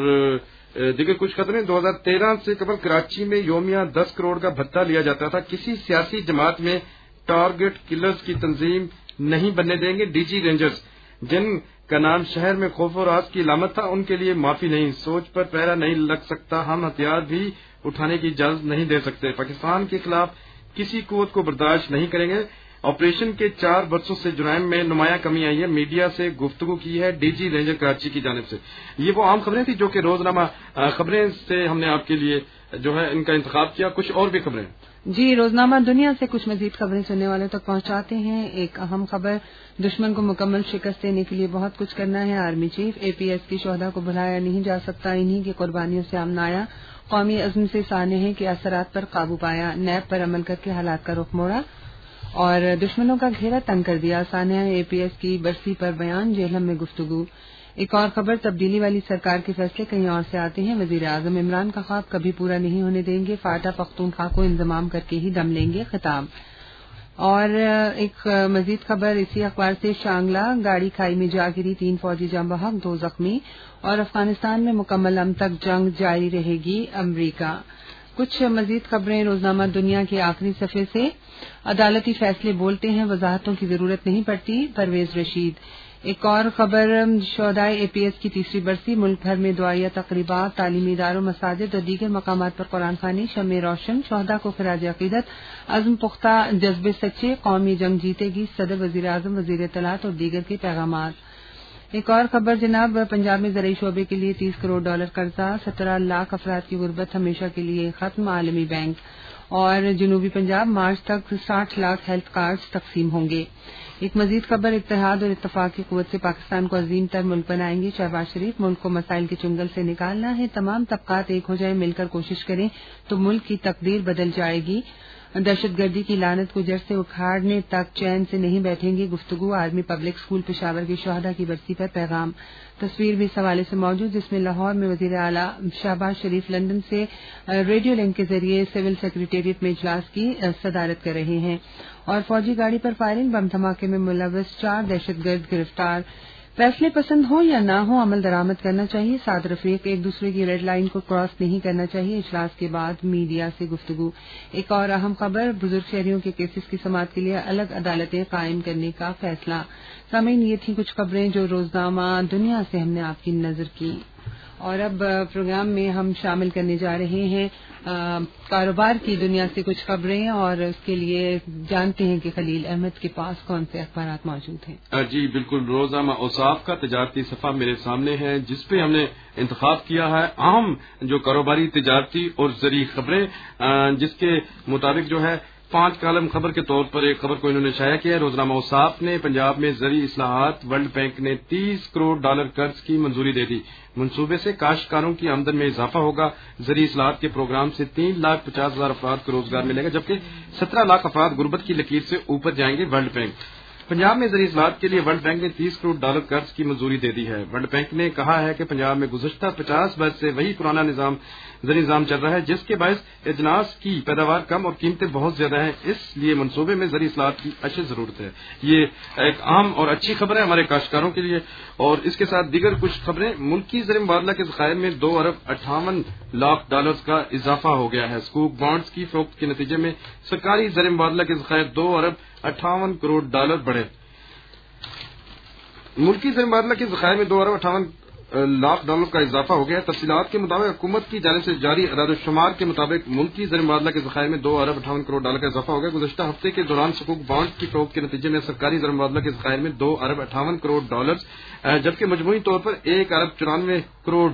دیگر کچھ خبریں. 2013 سے قبل کراچی میں یومیہ 10 کروڑ کا بھتہ لیا جاتا تھا. کسی سیاسی جماعت میں ٹارگٹ کلرز کی تنظیم نہیں بننے دیں گے. ڈی جی رینجرز جن کا نام شہر میں خوف و راز کی علامت تھا ان کے لیے معافی نہیں. سوچ پر پہرا نہیں لگ سکتا. ہم ہتھیار بھی اٹھانے کی اجازت نہیں دے سکتے. پاکستان کے خلاف کسی قوت کو برداشت نہیں کریں گے. آپریشن کے 4 برسوں سے جرائم میں نمایاں کمی آئی ہے. میڈیا سے گفتگو کی ہے ڈی جی رینجر کراچی کی جانب سے. یہ وہ عام خبریں تھیں جو کہ روزنامہ خبریں سے ہم نے آپ کے لیے جو ہے ان کا انتخاب کیا. کچھ اور بھی خبریں جی روزنامہ دنیا سے کچھ مزید خبریں سننے والوں تک پہنچاتے ہیں. ایک اہم خبر: دشمن کو مکمل شکست دینے کے لیے بہت کچھ کرنا ہے. آرمی چیف: اے پی ایس کی شہداء کو بھلایا نہیں جا سکتا. انہی کی قربانیوں سے سامنے آیا. قومی عزم سے سانح ہے کہ اثرات پر قابو پایا. نیب پر عمل کر کے حالات کا رخ موڑا اور دشمنوں کا گھیرا تنگ کر دیا. سانحہ اے پی ایس کی برسی پر بیان. جہلم میں گفتگو. ایک اور خبر: تبدیلی والی سرکار کے فیصلے کہیں اور سے آتے ہیں. وزیر اعظم عمران کا خواب کبھی پورا نہیں ہونے دیں گے. فاٹا پختونخوا کو انضمام کر کے ہی دم لیں گے. خطاب. اور ایک مزید خبر اسی اخبار سے: شانگلہ گاڑی کھائی میں جا گری. 3 فوجی جاں بحق، 2 زخمی. اور افغانستان میں مکمل امن تک جنگ جاری رہے گی. امریکہ. کچھ مزید خبریں روزنامہ دنیا کے آخری صفحے سے: عدالتی فیصلے بولتے ہیں، وضاحتوں کی ضرورت نہیں پڑتی. پرویز رشید. ایک اور خبر: شہدائے اے پی ایس کی تیسری برسی. ملک بھر میں دعائیہ تقریبات. تعلیمی اداروں، مساجد اور دیگر مقامات پر قرآن خوانی. شمع روشن. شہداء کو خراج عقیدت. عزم پختہ، جذبے سچے. قومی جنگ جیتے گی. صدر، وزیر اعظم، وزیر اطلاعات اور دیگر کے پیغامات. ایک اور خبر جناب: پنجاب میں زرعی شعبے کے لیے $30 کروڑ قرضہ. 17 لاکھ افراد کی غربت ہمیشہ کے لیے ختم. عالمی بینک. اور جنوبی پنجاب: مارچ تک 60 لاکھ ہیلتھ کارڈز تقسیم ہوں گے. ایک مزید خبر: اتحاد اور اتفاق کی قوت سے پاکستان کو عظیم تر ملک بنائیں گے. شہباز شریف: ملک کو مسائل کے چنگل سے نکالنا ہے. تمام طبقات ایک ہو جائیں، مل کر کوشش کریں تو ملک کی تقدیر بدل جائے گی. دہشت گردی کی لعنت کو جڑ سے اکھاڑنے تک چین سے نہیں بیٹھیں گے. گفتگو. آرمی پبلک اسکول پشاور کی شہداء کی برسی پر پیغام. تصویر بھی اس حوالے سے موجود جس میں لاہور میں وزیر اعلیٰ شہباز شریف لندن سے ریڈیو لنک کے ذریعے سول سیکریٹریٹ میں اجلاس کی صدارت کر رہے ہیں. اور فوجی گاڑی پر فائرنگ. بم دھماکے میں ملوث 4 دہشت گرد گرفتار. فیصلے پسند ہوں یا نہ ہوں، عمل درآمد کرنا چاہیے. 7 رفیق ایک دوسرے کی ریڈ لائن کو کراس نہیں کرنا چاہیے. اجلاس کے بعد میڈیا سے گفتگو. ایک اور اہم خبر: بزرگ شہریوں کے کیسز کی سماعت کے لیے الگ عدالتیں قائم کرنے کا فیصلہ. سامعین، یہ تھیں کچھ خبریں جو روزنامہ دنیا سے ہم نے آپ کی نظر کی. اور اب پروگرام میں ہم شامل کرنے جا رہے ہیں کاروبار کی دنیا سے کچھ خبریں، اور اس کے لیے جانتے ہیں کہ خلیل احمد کے پاس کون سے اخبارات موجود ہیں. جی بالکل. روزنامہ اوصاف کا تجارتی صفحہ میرے سامنے ہے جس پہ ہم نے انتخاب کیا ہے اہم جو کاروباری، تجارتی اور زرعی خبریں، جس کے مطابق جو ہے 5 کالم خبر کے طور پر ایک خبر کو انہوں نے شائع کیا ہے. روزنامہ اوصاف نے: پنجاب میں زرعی اصلاحات. ورلڈ بینک نے $30 کروڑ قرض کی منظوری دے دی. منصوبے سے کاشتکاروں کی آمدن میں اضافہ ہوگا. زرعی اصلاحات کے پروگرام سے 3,50,000 افراد کو روزگار ملے گا، جبکہ 17 لاکھ افراد غربت کی لکیر سے اوپر جائیں گے. World bank. پنجاب میں زرعی اصلاحات کے لیے ورلڈ بینک نے $30 کروڑ قرض کی منظوری دے دی ہے۔ ورلڈ بینک نے کہا ہے کہ پنجاب میں گزشتہ 50 برس سے وہی پرانا زرعی نظام چل رہا ہے، جس کے باعث اجناس کی پیداوار کم اور قیمتیں بہت زیادہ ہیں، اس لیے منصوبے میں زرعی اصلاحات کی اشد ضرورت ہے۔ یہ ایک اہم اور اچھی خبر ہے ہمارے کاشتکاروں کے لیے۔ اور اس کے ساتھ دیگر کچھ خبریں، ملکی زر مبادلہ کے ذخائر میں $2.58 ارب کا اضافہ ہو گیا ہے۔ سکوک بانڈز کی فروخت کے نتیجے میں سرکاری زر مبادلہ کے ذخائر $2.58 کروڑ بڑھے۔ ملکی زر مبادلہ کے ذخائر میں $2.58 کا اضافہ ہو گیا ہے۔ تفصیلات کے مطابق حکومت کی جانب سے جاری اعداد و شمار کے مطابق ملکی زر مبادلہ کے ذخائر میں $2.58 کروڑ کا اضافہ ہو گیا۔ گزشتہ ہفتے کے دوران سکوک بانڈ کی فروخت کے نتیجے میں سرکاری زر مبادلہ کے ذخائر میں $2.58 کروڑ، جبکہ مجموعی طور پر $1.94 کروڑ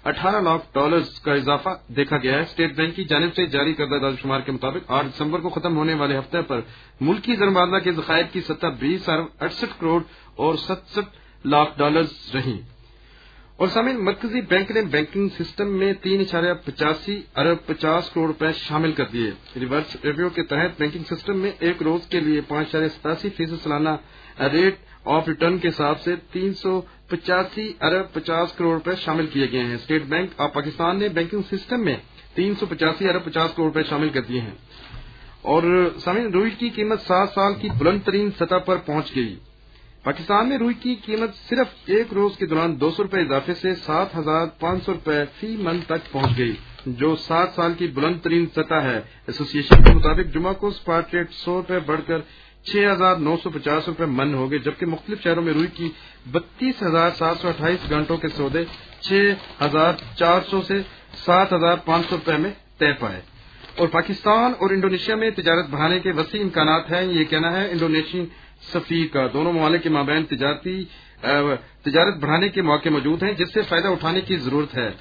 کا اضافہ دیکھا گیا ہے۔ اسٹیٹ بینک کی جانب سے جاری کردہ اعداد و شمار کے مطابق 8 دسمبر کو ختم ہونے والے ہفتے پر ملکی زر مبادلہ کے ذخائر کی سطح $20.68 کروڑ اور $67 رہی۔ اور سامعین، مرکزی بینک نے بینکنگ سسٹم میں $3.85 ارب شامل کر دیے۔ ریورس ریپو کے تحت بینکنگ سسٹم میں ایک روز کے لیے 5.87% سالانہ ریٹ آف ریٹرن کے حساب سے $385 ارب شامل کیے گئے ہیں۔ اسٹیٹ بینک آف پاکستان نے بینکنگ سسٹم میں $385 ارب شامل کر دیے ہیں۔ اور سامعین، روئی کی قیمت 7 سال کی بلند ترین سطح پر پہنچ گئی۔ پاکستان میں روئی کی قیمت صرف ایک روز کے دوران $200 اضافے سے $7,500 فی من تک پہنچ گئی، جو 7 سال کی بلند ترین سطح ہے۔ ایسوسی ایشن کے مطابق جمعہ کو اسپاٹ ریٹ $100 بڑھ کر $6,950 من ہو گئے، جبکہ مختلف شہروں میں روئی کی 32,728 گھنٹوں کے سودے $6,400 سے $7,500 میں طے پائے۔ اور پاکستان اور انڈونیشیا میں تجارت بڑھانے کے وسیع امکانات ہیں، یہ کہنا ہے انڈونیشین سفیر کا۔ دونوں ممالک کے مابین تجارت بڑھانے کے مواقع موجود ہیں، جس سے فائدہ اٹھانے کی ضرورت ہے۔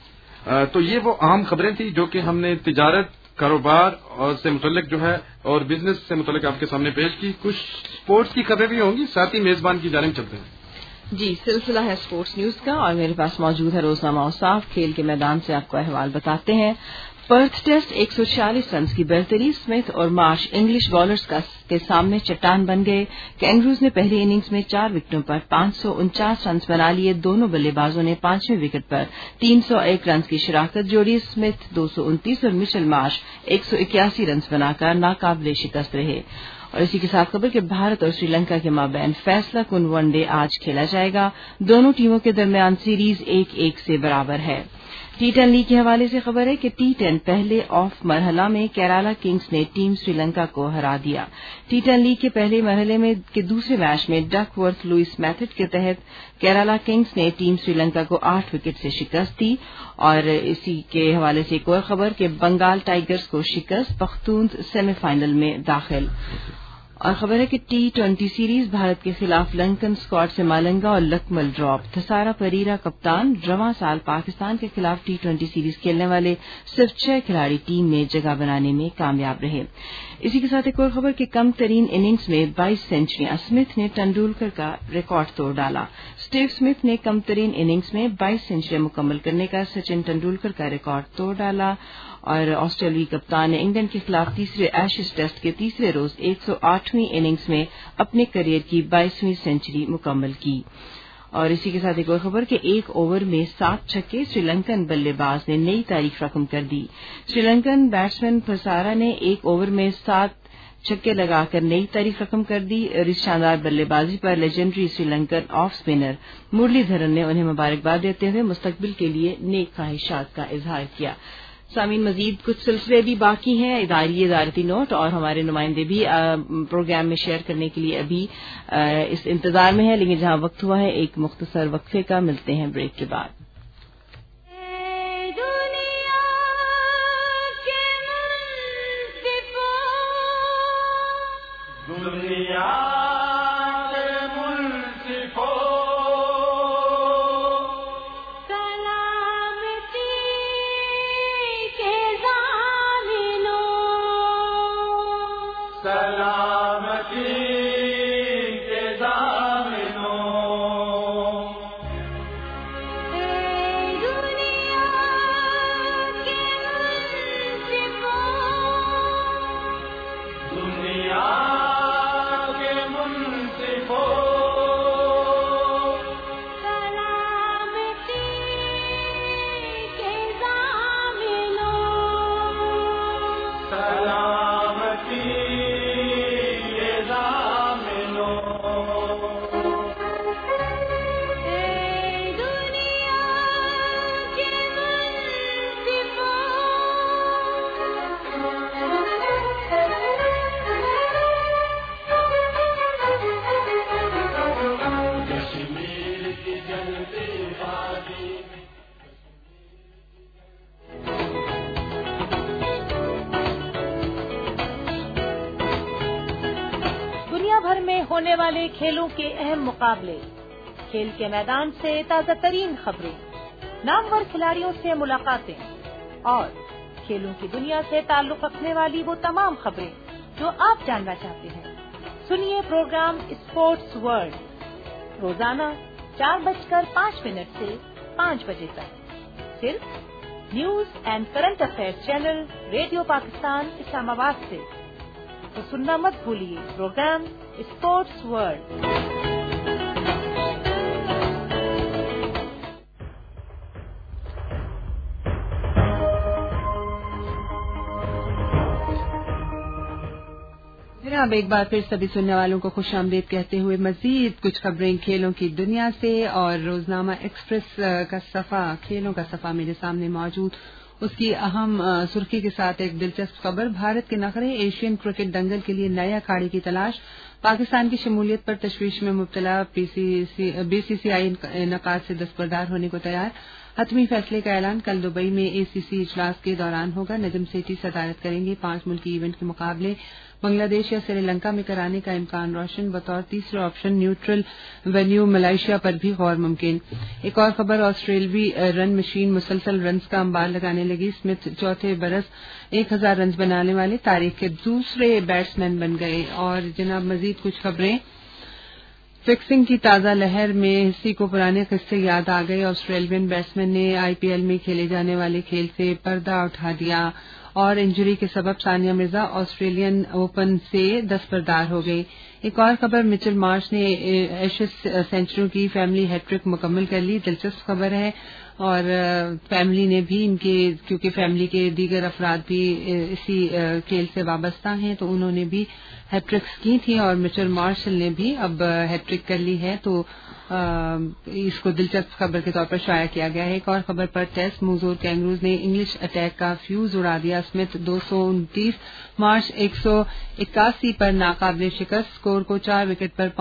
تو یہ وہ اہم خبریں تھیں جو کہ ہم نے تجارت، کاروبار اور سے متعلق جو ہے اور بزنس سے متعلق آپ کے سامنے پیش کی۔ کچھ سپورٹس کی خبریں بھی ہوں گی، ساتھ ہی میزبان کی جانب چلتے ہیں۔ جی، سلسلہ ہے سپورٹس نیوز کا اور میرے پاس موجود ہے روزنامہ اوصاف۔ کھیل کے میدان سے آپ کو احوال بتاتے ہیں۔ پرتھ ٹیسٹ 146 رنز کی برتری، اسمتھ اور مارش انگلش بالرز کے سامنے چٹان بن گئے۔ کینگروز نے پہلی اننگز میں 4 وکٹوں پر 549 رنز بنا لیے۔ دونوں بلے بازوں نے 5ویں وکٹ پر 301 رنز کی شراکت جوڑی۔ اسمتھ 229 اور مچل مارش 181 رنز بنا کر ناقابل شکست رہے۔ اور اسی کے ساتھ خبر کہ بھارت اور سری لنکا کے مابین فیصلہ کن ون ڈے آج کھیلا جائے گا۔ دونوں ٹیموں کے درمیان سیریز 1-1 سے برابر ہے۔ T10 لیگ کے حوالے سے خبر ہے کہ T10 پہلے آف مرحلہ میں کیرالا کنگز نے ٹیم سری لنکا کو ہرا دیا۔ T10 لیگ کے پہلے مرحلے میں کے دوسرے میچ میں ڈک ورتھ لوئس میتھڈ کے تحت کیرالا کنگز نے ٹیم سری لنکا کو 8 وکٹ سے شکست دی۔ اور اسی کے حوالے سے ایک اور خبر کہ بنگال ٹائیگرز کو شکست، پختونز سیمی فائنل میں داخل۔ اور خبر ہے کہ T20 سیریز بھارت کے خلاف لنکن اسکواڈ سے مالنگا اور لکمل ڈراپ۔ تھسارا پریرا کپتان، رواں سال پاکستان کے خلاف T20 سیریز کھیلنے والے صرف 6 کھلاڑی ٹیم میں جگہ بنانے میں کامیاب رہے۔ اسی کے ساتھ ایک اور خبر کہ کم ترین اننگز میں 22 سینچریاں، اسمتھ نے ٹنڈولکر کا ریکارڈ توڑ ڈالا۔ اسٹیو اسمتھ نے کم ترین اننگز میں 22 سینچریاں مکمل کرنے کا سچن ٹنڈولکر کا ریکارڈ توڑ ڈالا۔ اور آسٹریلوی کپتان نے انگلینڈ کے خلاف تیسرے ایشز ٹیسٹ کے تیسرے روز 108ویں اننگز میں اپنے کیریئر کی 22ویں سینچری مکمل کی۔ اور اسی کے ساتھ ایک اور خبر کہ 1 اوور میں 7 چھکے، سری لنکن بلے باز نے نئی تاریخ رقم کر دی۔ سری لنکن بیٹسمین تھسارا نے 1 اوور میں 7 چھکے لگا کر نئی تاریخ رقم کر دی۔ اس شاندار بلے بازی پر legendary Sri Lankan off spinner Muralidharan نے انہیں مبارکباد دیتے ہوئے مستقبل کے لیے نیک خواہشات کا اظہار کیا۔ سامعین، مزید کچھ سلسلے بھی باقی ہیں، ادارتی نوٹ اور ہمارے نمائندے بھی پروگرام میں شیئر کرنے کے لیے ابھی اس انتظار میں ہیں، لیکن جہاں وقت ہوا ہے ایک مختصر وقفے کا، ملتے ہیں بریک کے بعد۔ ہونے والے کھیلوں کے اہم مقابلے، کھیل کے میدان سے تازہ ترین خبریں، نامور کھلاڑیوں سے ملاقاتیں اور کھیلوں کی دنیا سے تعلق رکھنے والی وہ تمام خبریں جو آپ جاننا چاہتے ہیں۔ سنیے پروگرام اسپورٹس ورلڈ روزانہ 4:05 سے 5 بجے تک، صرف news and current affairs channel radio Pakistan Islamabad سے۔ تو سننا مت بھولیے پروگرام اسپورٹس ورلڈ۔ اب ایک بار پھر سبھی سننے والوں کو خوش آمدید کہتے ہوئے مزید کچھ خبریں کھیلوں کی دنیا سے، اور روزنامہ ایکسپریس کا صفحہ، کھیلوں کا صفحہ میرے سامنے موجود، اس کی اہم سرخی کے ساتھ ایک دلچسپ خبر، بھارت کے نخرے، ایشین کرکٹ دنگل کے لیے نئے اکھاڑے کی تلاش، پاکستان کی شمولیت پر تشویش میں مبتلا بی سی سی آئی انعقاد سے دستبردار ہونے کو تیار، حتمی فیصلے کا اعلان کل دبئی میں اے سی سی اجلاس کے دوران ہوگا، نجم سیٹھی صدارت کریں گے، 5 ملکی ایونٹ کے مقابلے بنگلہ دیش یا سری لنکا میں کرانے کا امکان روشن، بطور تیسرے آپشن نیوٹرل وینیو ملائیشیا پر بھی غور ممکن۔ ایک اور خبر، آسٹریلوی رن مشین مسلسل رنز کا انبار لگانے لگی، اسمتھ چوتھے برس 1000 رنز بنانے والے تاریخ کے دوسرے بیٹسمین بن گئے۔ اور جناب مزید کچھ خبریں، فکسنگ کی تازہ لہر میں ہستی کو پرانے قصے یاد آ گئے، آسٹریلین بیٹسمین نے آئی پی ایل میں کھیلے جانے والے کھیل سے پردہ اٹھا دیا، اور انجری کے سبب ثانیہ مرزا آسٹریلین اوپن سے دستبردار ہو گئی۔ ایک اور خبر، مچل مارش نے ایشز سینچریوں کی فیملی ہیٹ ٹرک مکمل کر لی، دلچسپ خبر ہے، اور فیملی نے بھی ان کے، کیونکہ فیملی کے دیگر افراد بھی اسی کھیل سے وابستہ ہیں تو انہوں نے بھی ہیٹ ٹرکس کی تھی، اور مچل مارشل نے بھی اب ہیٹ ٹرک کر لی ہے، تو اس کو دلچسپ خبر کے طور پر شائع کیا گیا ہے۔ ایک اور خبر پر، ٹیسٹ موزور کینگروز نے انگلش اٹیک کا فیوز اڑا دیا، اسمتھ 229 مارچ 181 پر ناقابل شکست، اسکور کو 4 وکٹ پر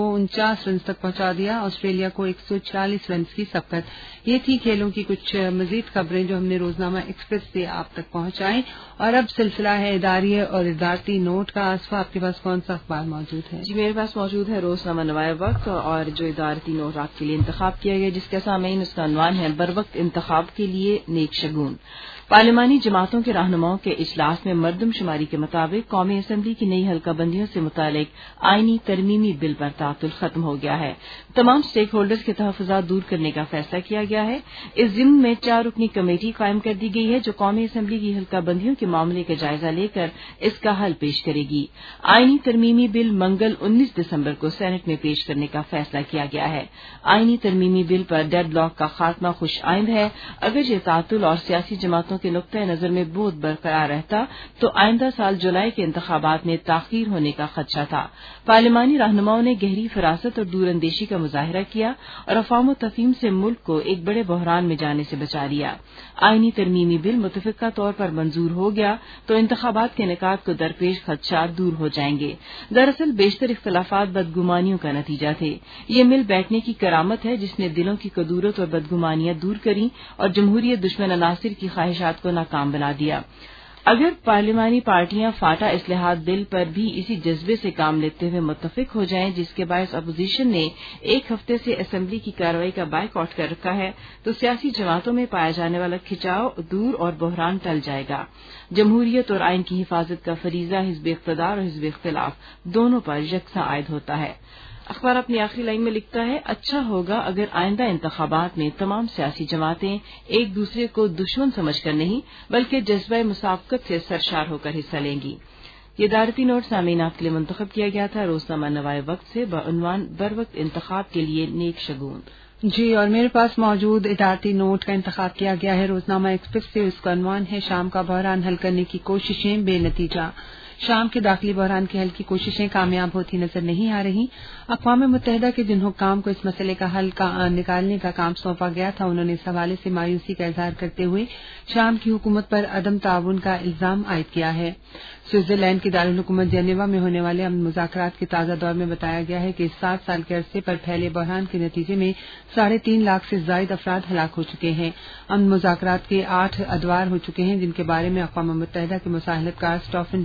549 رنز تک پہنچا دیا، آسٹریلیا کو 146 رنز کی سبقت۔ یہ تھی کھیلوں کی کچھ مزید خبریں جو ہم نے روزنامہ ایکسپریس سے آپ تک پہنچائیں، اور اب سلسلہ ہے اداریہ اور ادارتی نوٹ کا۔ آصفہ، آپ کے پاس کون سا اخبار موجود ہے؟ جی، میرے پاس موجود ہے روزنامہ نوائے وقت، اور جو ادارتی نوٹ آپ کے لیے انتخاب کیا گیا جس کا سامعین، اس کا عنوان ہے بر وقت انتخاب کے لیے نیک شگون۔ پارلیمانی جماعتوں کے رہنماؤں کے اجلاس میں مردم شماری کے مطابق قومی اسمبلی کی نئی حلقہ بندیوں سے متعلق آئینی ترمیمی بل پر تعطل ختم ہو گیا ہے۔ تمام اسٹیک ہولڈرز کے تحفظات دور کرنے کا فیصلہ کیا گیا ہے۔ اس ضمن میں 4 رکنی کمیٹی قائم کر دی گئی ہے جو قومی اسمبلی کی حلقہ بندیوں کے معاملے کا جائزہ لے کر اس کا حل پیش کرے گی۔ آئینی ترمیمی بل منگل 19 دسمبر کو سینٹ میں پیش کرنے کا فیصلہ کیا گیا ہے۔ آئینی ترمیمی بل پر ڈیڈ لاک کا خاتمہ خوش آئند ہے۔ اگر یہ تعطل اور سیاسی جماعتوں کے نقطۂ نظر میں بہت برقرار رہتا تو آئندہ سال جولائی کے انتخابات میں تاخیر ہونے کا خدشہ تھا۔ پارلیمانی رہنماؤں نے گہری فراست اور دور اندیشی کا مظاہرہ کیا اور افہام و تفہیم سے ملک کو ایک بڑے بحران میں جانے سے بچا لیا۔ آئینی ترمیمی بل متفقہ طور پر منظور ہو گیا تو انتخابات کے انعقاد کو درپیش خدشات دور ہو جائیں گے۔ دراصل بیشتر اختلافات بدگمانیوں کا نتیجہ تھے۔ یہ مل بیٹھنے کی کرامت ہے جس نے دلوں کی کدورت اور بدگمانیاں دور کریں اور جمہوریت دشمن عناصر کی خواہشات کو ناکام بنا دیا۔ اگر پارلیمانی پارٹیاں فاٹا اصلاحات بل پر بھی اسی جذبے سے کام لیتے ہوئے متفق ہو جائیں جس کے باعث اپوزیشن نے 1 ہفتے سے اسمبلی کی کارروائی کا بائیکاٹ کر رکھا ہے تو سیاسی جماعتوں میں پایا جانے والا کھچاؤ دور اور بحران ٹل جائے گا۔ جمہوریت اور آئین کی حفاظت کا فریضہ حزب اقتدار اور حزب اختلاف دونوں پر یکساں عائد ہوتا ہے۔ اخبار اپنی آخری لائن میں لکھتا ہے، اچھا ہوگا اگر آئندہ انتخابات میں تمام سیاسی جماعتیں ایک دوسرے کو دشمن سمجھ کر نہیں بلکہ جذبہ مسابقت سے سرشار ہو کر حصہ لیں گی۔ یہ ادارتی نوٹ سامعین آپ کے لیے منتخب کیا گیا تھا روزنامہ نوائے وقت سے بعنوان بر وقت انتخاب کے لیے نیک شگون۔ جی، اور میرے پاس موجود ادارتی نوٹ کا انتخاب کیا گیا ہے روزنامہ ایکسپریس سے، اس کا عنوان ہے شام کا بحران حل کرنے کی کوششیں بے نتیجہ۔ شام کے داخلی بحران کے حل کی کوششیں کامیاب ہوتی نظر نہیں آ رہی۔ اقوام متحدہ کے جن حکام کو اس مسئلے کا حل نکالنے کا کام سونپا گیا تھا انہوں نے اس حوالے سے مایوسی کا اظہار کرتے ہوئے شام کی حکومت پر عدم تعاون کا الزام عائد کیا ہے۔ سوئٹزرلینڈ کی دارالحکومت جنیوا میں ہونے والے امن مذاکرات کے تازہ دور میں بتایا گیا ہے کہ 7 سال کے عرصے پر پھیلے بحران کے نتیجے میں 3.5 لاکھ سے زائد افراد ہلاک ہو چکے ہیں۔ امن مذاکرات کے 8 ادوار ہو چکے ہیں جن کے بارے میں اقوام متحدہ کے مصالحت کار اسٹیفن ڈی مسٹورا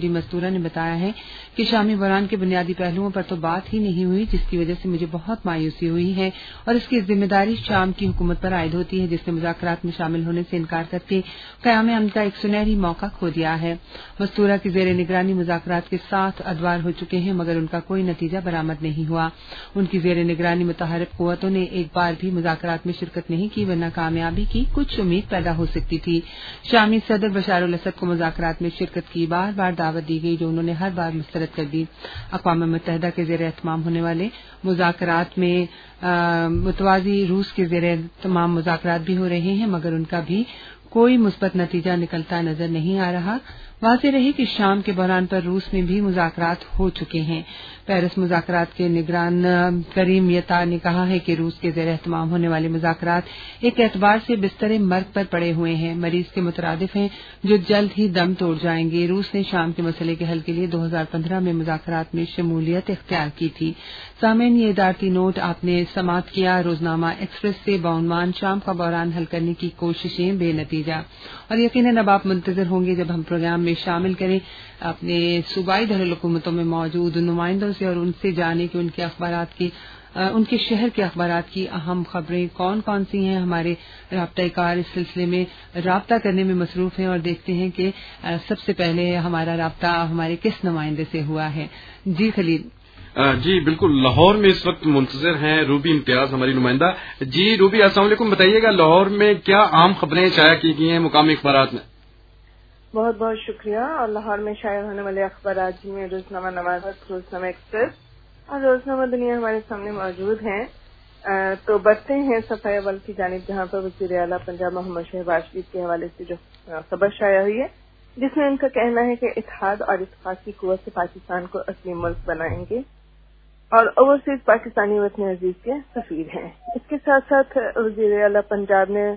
منصورہ نے بتایا ہے کہ شامی بحران کے بنیادی پہلوؤں پر تو بات ہی نہیں ہوئی، جس کی وجہ سے مجھے بہت مایوسی ہوئی ہے اور اس کی ذمہ داری شام کی حکومت پر عائد ہوتی ہے، جس نے مذاکرات میں شامل ہونے سے انکار کر کے قیام امن کا ایک سنہری موقع کھو دیا ہے۔ مستورہ کی زیر نگرانی مذاکرات کے 7 ادوار ہو چکے ہیں مگر ان کا کوئی نتیجہ برآمد نہیں ہوا۔ ان کی زیر نگرانی متحرک قوتوں نے ایک بار بھی مذاکرات میں شرکت نہیں کی، ورنہ کامیابی کی کچھ امید پیدا ہو سکتی تھی۔ شامی صدر بشار الاسد کو مذاکرات میں شرکت کی بار بار دعوت دی گئی، جو انہوں نے ہر بار مسترد کر دی۔ اقوام متحدہ کے زیر اہتمام ہونے والے مذاکرات میں متوازی روس کے زیر اہتمام مذاکرات بھی ہو رہے ہیں مگر ان کا بھی کوئی مثبت نتیجہ نکلتا نظر نہیں آ رہا۔ واضح رہی کہ شام کے بحران پر روس میں بھی مذاکرات ہو چکے ہیں۔ پیرس مذاکرات کے نگران کریم یتا نے کہا ہے کہ روس کے زیر اہتمام ہونے والے مذاکرات ایک اعتبار سے بستر مرگ پر پڑے ہوئے ہیں، مریض کے مترادف ہیں جو جلد ہی دم توڑ جائیں گے۔ روس نے شام کے مسئلے کے حل کے لیے 2015 میں مذاکرات میں شمولیت اختیار کی تھی۔ سامعین، یہ ادارتی نوٹ آپ نے سماعت کیا۔ روزنامہ ایکسپریس سے بعنوان شام کا بحران حل کرنے کی کوششیں بے نتیجہ، اور یقیناً اب آپ منتظر ہوں گے جب ہم پروگرام میں شامل کریں اپنے صوبائی دارالحکومتوں میں موجود نمائندوں سے اور ان سے جانیں کہ ان کے اخبارات کی ان کے شہر کے اخبارات کی اہم خبریں کون کون سی ہیں۔ ہمارے رابطہ کار اس سلسلے میں رابطہ کرنے میں مصروف ہیں اور دیکھتے ہیں کہ سب سے پہلے ہمارا رابطہ ہمارے کس نمائندے سے ہوا ہے۔ جی خلیل۔ جی بالکل، لاہور میں اس وقت منتظر ہیں روبی امتیاز ہماری نمائندہ۔ جی روبی، السلام علیکم، بتائیے گا لاہور میں کیا عام خبریں شائع کی گئی ہیں مقامی اخبارات میں؟ بہت بہت شکریہ۔ اور لاہور میں شائع ہونے والے اخبارات جن میں روزنامہ نوازت، روزنامہ ایکسپریس اور روزنامہ دنیا ہمارے سامنے موجود ہیں۔ تو بڑھتے ہیں صفحہ اول کی جانب، جہاں پر وزیر اعلیٰ پنجاب محمد شہباز شریف کے حوالے سے جو خبر شائع ہوئی ہے، جس میں ان کا کہنا ہے کہ اتحاد اور اتفاق کی قوت سے پاکستان کو اصلی ملک بنائیں گے اور اوورسیز پاکستانی وطن عزیز کے سفیر ہیں۔ اس کے ساتھ ساتھ وزیر اعلیٰ پنجاب نے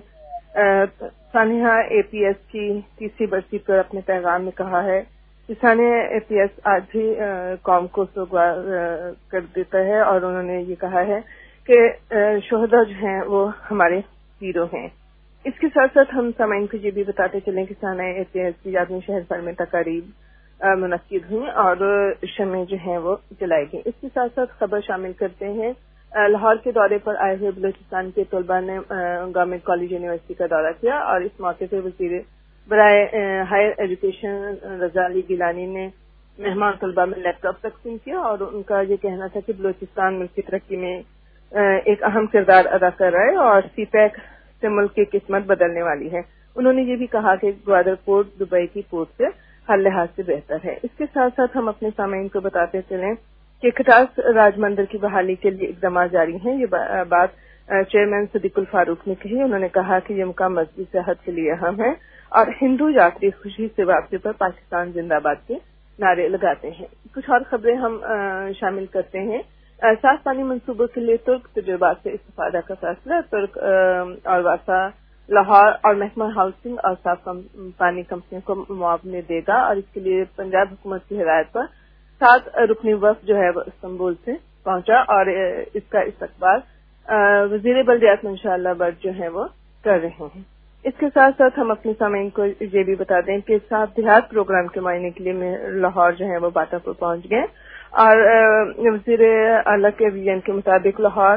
سانحہ اے پی ایس کی تیسری برسی پر اپنے پیغام میں کہا ہے کہ سانحہ اے پی ایس آج بھی قوم کو سوگوار کر دیتا ہے، اور انہوں نے یہ کہا ہے کہ شہداء جو ہیں وہ ہمارے ہیرو ہیں۔ اس کے ساتھ ساتھ ہم سامعین کو یہ بھی بتاتے چلیں کہ سانحہ اے پی ایس کی یاد میں شہر بھر میں تقاریب منعقد ہوئی اور شمعیں جو ہیں وہ جلائی گئی۔ اس کے ساتھ ساتھ خبر شامل کرتے ہیں لاہور کے دورے پر آئے ہوئے بلوچستان کے طلباء نے گورنمنٹ کالج یونیورسٹی کا دورہ کیا، اور اس موقع پہ وزیر برائے ہائر ایجوکیشن رضا علی گیلانی نے مہمان طلباء میں لیپ ٹاپ تقسیم کیا، اور ان کا یہ کہنا تھا کہ بلوچستان ملک کی ترقی میں ایک اہم کردار ادا کر رہا ہے اور سی پیک سے ملک کی قسمت بدلنے والی ہے۔ انہوں نے یہ بھی کہا کہ گوادر پورٹ دبئی کی پورٹ سے ہر لحاظ سے بہتر ہے۔ اس کے ساتھ ساتھ ہم اپنے سامعین کو بتاتے چلیں کہ کٹاس راج مندر کی بحالی کے لیے اقدامات جاری ہیں۔ یہ بات چیئرمین صدیق الفاروق نے کہی۔ انہوں نے کہا کہ یہ مقام مذہبی صحت کے لیے اہم ہے اور ہندو یاتری خوشی سے واپسی پر پاکستان زندہ باد کے نعرے لگاتے ہیں۔ کچھ اور خبریں ہم شامل کرتے ہیں۔ صاف پانی منصوبوں کے لیے ترک تجربات سے استفادہ کا فیصلہ، ترک اور واسا لاہور اور محکمہ ہاؤسنگ اور صاف پانی کمپنیوں کو معاونت دے گا، اور اس کے لیے پنجاب حکومت کی ہدایت پر 7 رکنی وفد جو ہے وہ استنبول سے پہنچا، اور اس کا استقبال وزیر بلدیات منشاء اللہ بٹ جو ہے وہ کر رہے ہیں۔ اس کے ساتھ ساتھ ہم اپنے سامعین کو یہ بھی بتا دیں کہ صاف دیہات پروگرام کے معائنے کے لیے لاہور جو ہے وہ باٹا پور پہنچ گئے، اور وزیر اعلیٰ کے ویژن کے مطابق لاہور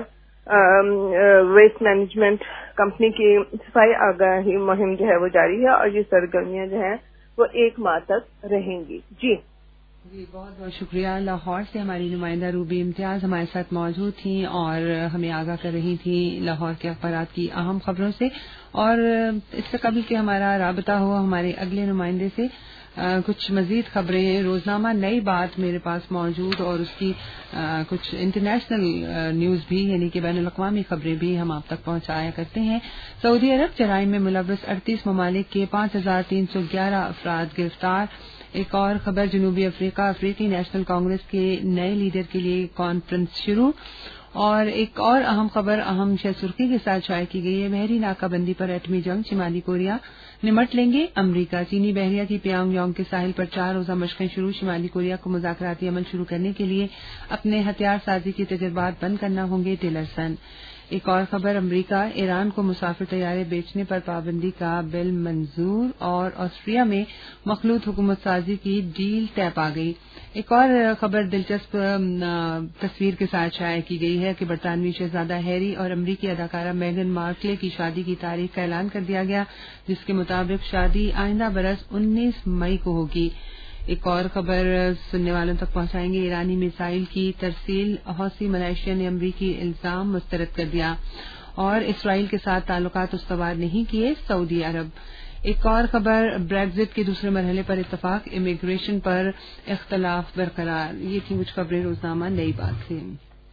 ویسٹ مینجمنٹ کمپنی کی صفائی آگاہی مہم جو ہے وہ جاری ہے، اور یہ سرگرمیاں جو ہیں وہ 1 ماہ تک رہیں گی۔ جی بہت بہت شکریہ۔ لاہور سے ہماری نمائندہ روبی امتیاز ہمارے ساتھ موجود تھیں اور ہمیں آگاہ کر رہی تھیں لاہور کے اخبارات کی اہم خبروں سے، اور اس سے قبل کہ ہمارا رابطہ ہوا ہمارے اگلے نمائندے سے کچھ مزید خبریں ہیں۔ روزنامہ نئی بات میرے پاس موجود، اور اس کی کچھ انٹرنیشنل نیوز بھی، یعنی کہ بین الاقوامی خبریں بھی ہم آپ تک پہنچایا کرتے ہیں۔ سعودی عرب جرائم میں ملوث 38 ممالک کے 5311 افراد گرفتار۔ ایک اور خبر، جنوبی افریقہ افریقی نیشنل کانگریس کے نئے لیڈر کے لیے کانفرنس شروع، اور ایک اور اہم خبر اہم شہ سرخی کے ساتھ شائع کی گئی ہے۔ بحری ناکہ بندی پر ایٹمی جنگ، شمالی کوریا نمٹ لیں گے امریکہ۔ چینی بحریہ کی پیانگ یانگ کے ساحل پر 4 روزہ مشقیں شروع، شمالی کوریا کو مذاکراتی عمل شروع کرنے کے لیے اپنے ہتھیار سازی کے تجربات بند کرنا ہوں گے ٹیلرسن۔ ایک اور خبر، امریکہ ایران کو مسافر طیارے بیچنے پر پابندی کا بل منظور، اور آسٹریا میں مخلوط حکومت سازی کی ڈیل طے پا گئی۔ ایک اور خبر دلچسپ تصویر کے ساتھ شائع کی گئی ہے کہ برطانوی شہزادہ ہیری اور امریکی اداکارہ میگن مارکلے کی شادی کی تاریخ کا اعلان کر دیا گیا، جس کے مطابق شادی آئندہ برس 19 مئی کو ہوگی۔ ایک اور خبر سننے والوں تک پہنچائیں گے، ایرانی میزائل کی ترسیل، حوثی ملیشیا نے امریکی الزام مسترد کر دیا، اور اسرائیل کے ساتھ تعلقات استوار نہیں کیے سعودی عرب۔ ایک اور خبر، بریگزٹ کے دوسرے مرحلے پر اتفاق، امیگریشن پر اختلاف برقرار۔ یہ تھی کچھ خبریں روزنامہ نئی بات سے۔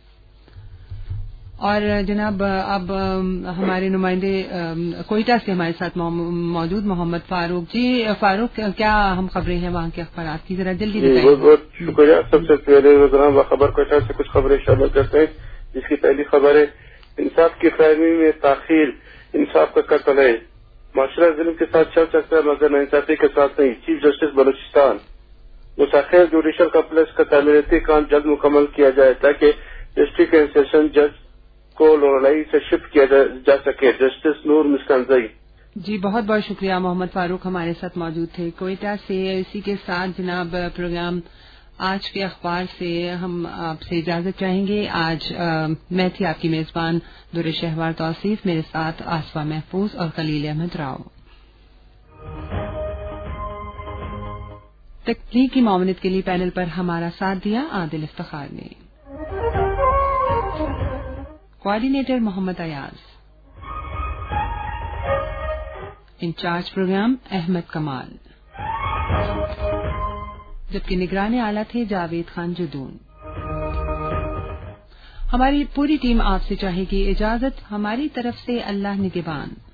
اور جناب اب ہمارے نمائندے کوئٹہ سے ہمارے ساتھ موجود محمد فاروق۔ جی فاروق، کیا اہم خبریں ہیں وہاں کے اخبارات کی، ذرا جلدی بتائیے۔ بہت بہت شکریہ۔ سب سے پہلے روزانہ خبر کوئٹہ سے کچھ خبریں شامل کرتے ہیں، جس کی پہلی خبر ہے انصاف کی فراہمی میں تاخیر انصاف کا قتل ہے۔ معاشرہ ظلم کے ساتھ چل سکتا ہے مگر ناانصافی کے ساتھ نہیں۔ چیف جسٹس بلوچستان، مساخیر جوڈیشل کمپلیکس کا تعمیراتی کام جلد مکمل کیا جائے تاکہ ڈسٹرکٹ اینڈ سیشن جج کو لولائی سے شفٹ کیا جا سکے۔ جسٹس نور مسکنزئی۔ جی بہت بہت شکریہ محمد فاروق ہمارے ساتھ موجود تھے کوئٹہ سے۔ اسی کے ساتھ جناب پروگرام آج کے اخبار سے ہم آپ سے اجازت چاہیں گے۔ آج میں تھی آپ کی میزبان دور شہوار توصیف، میرے ساتھ آصفہ محفوظ اور خلیل احمد راؤ۔ تکنیکی معاونت کے لیے پینل پر ہمارا ساتھ دیا عادل افتخار نے، coordinator Muhammad Ayaz, in charge program Ahmad Kamal, جبکہ نگران اعلیٰ تھے جاوید خان جدون۔ ہماری پوری ٹیم آپ سے چاہے گی اجازت، ہماری طرف سے اللہ نگہبان۔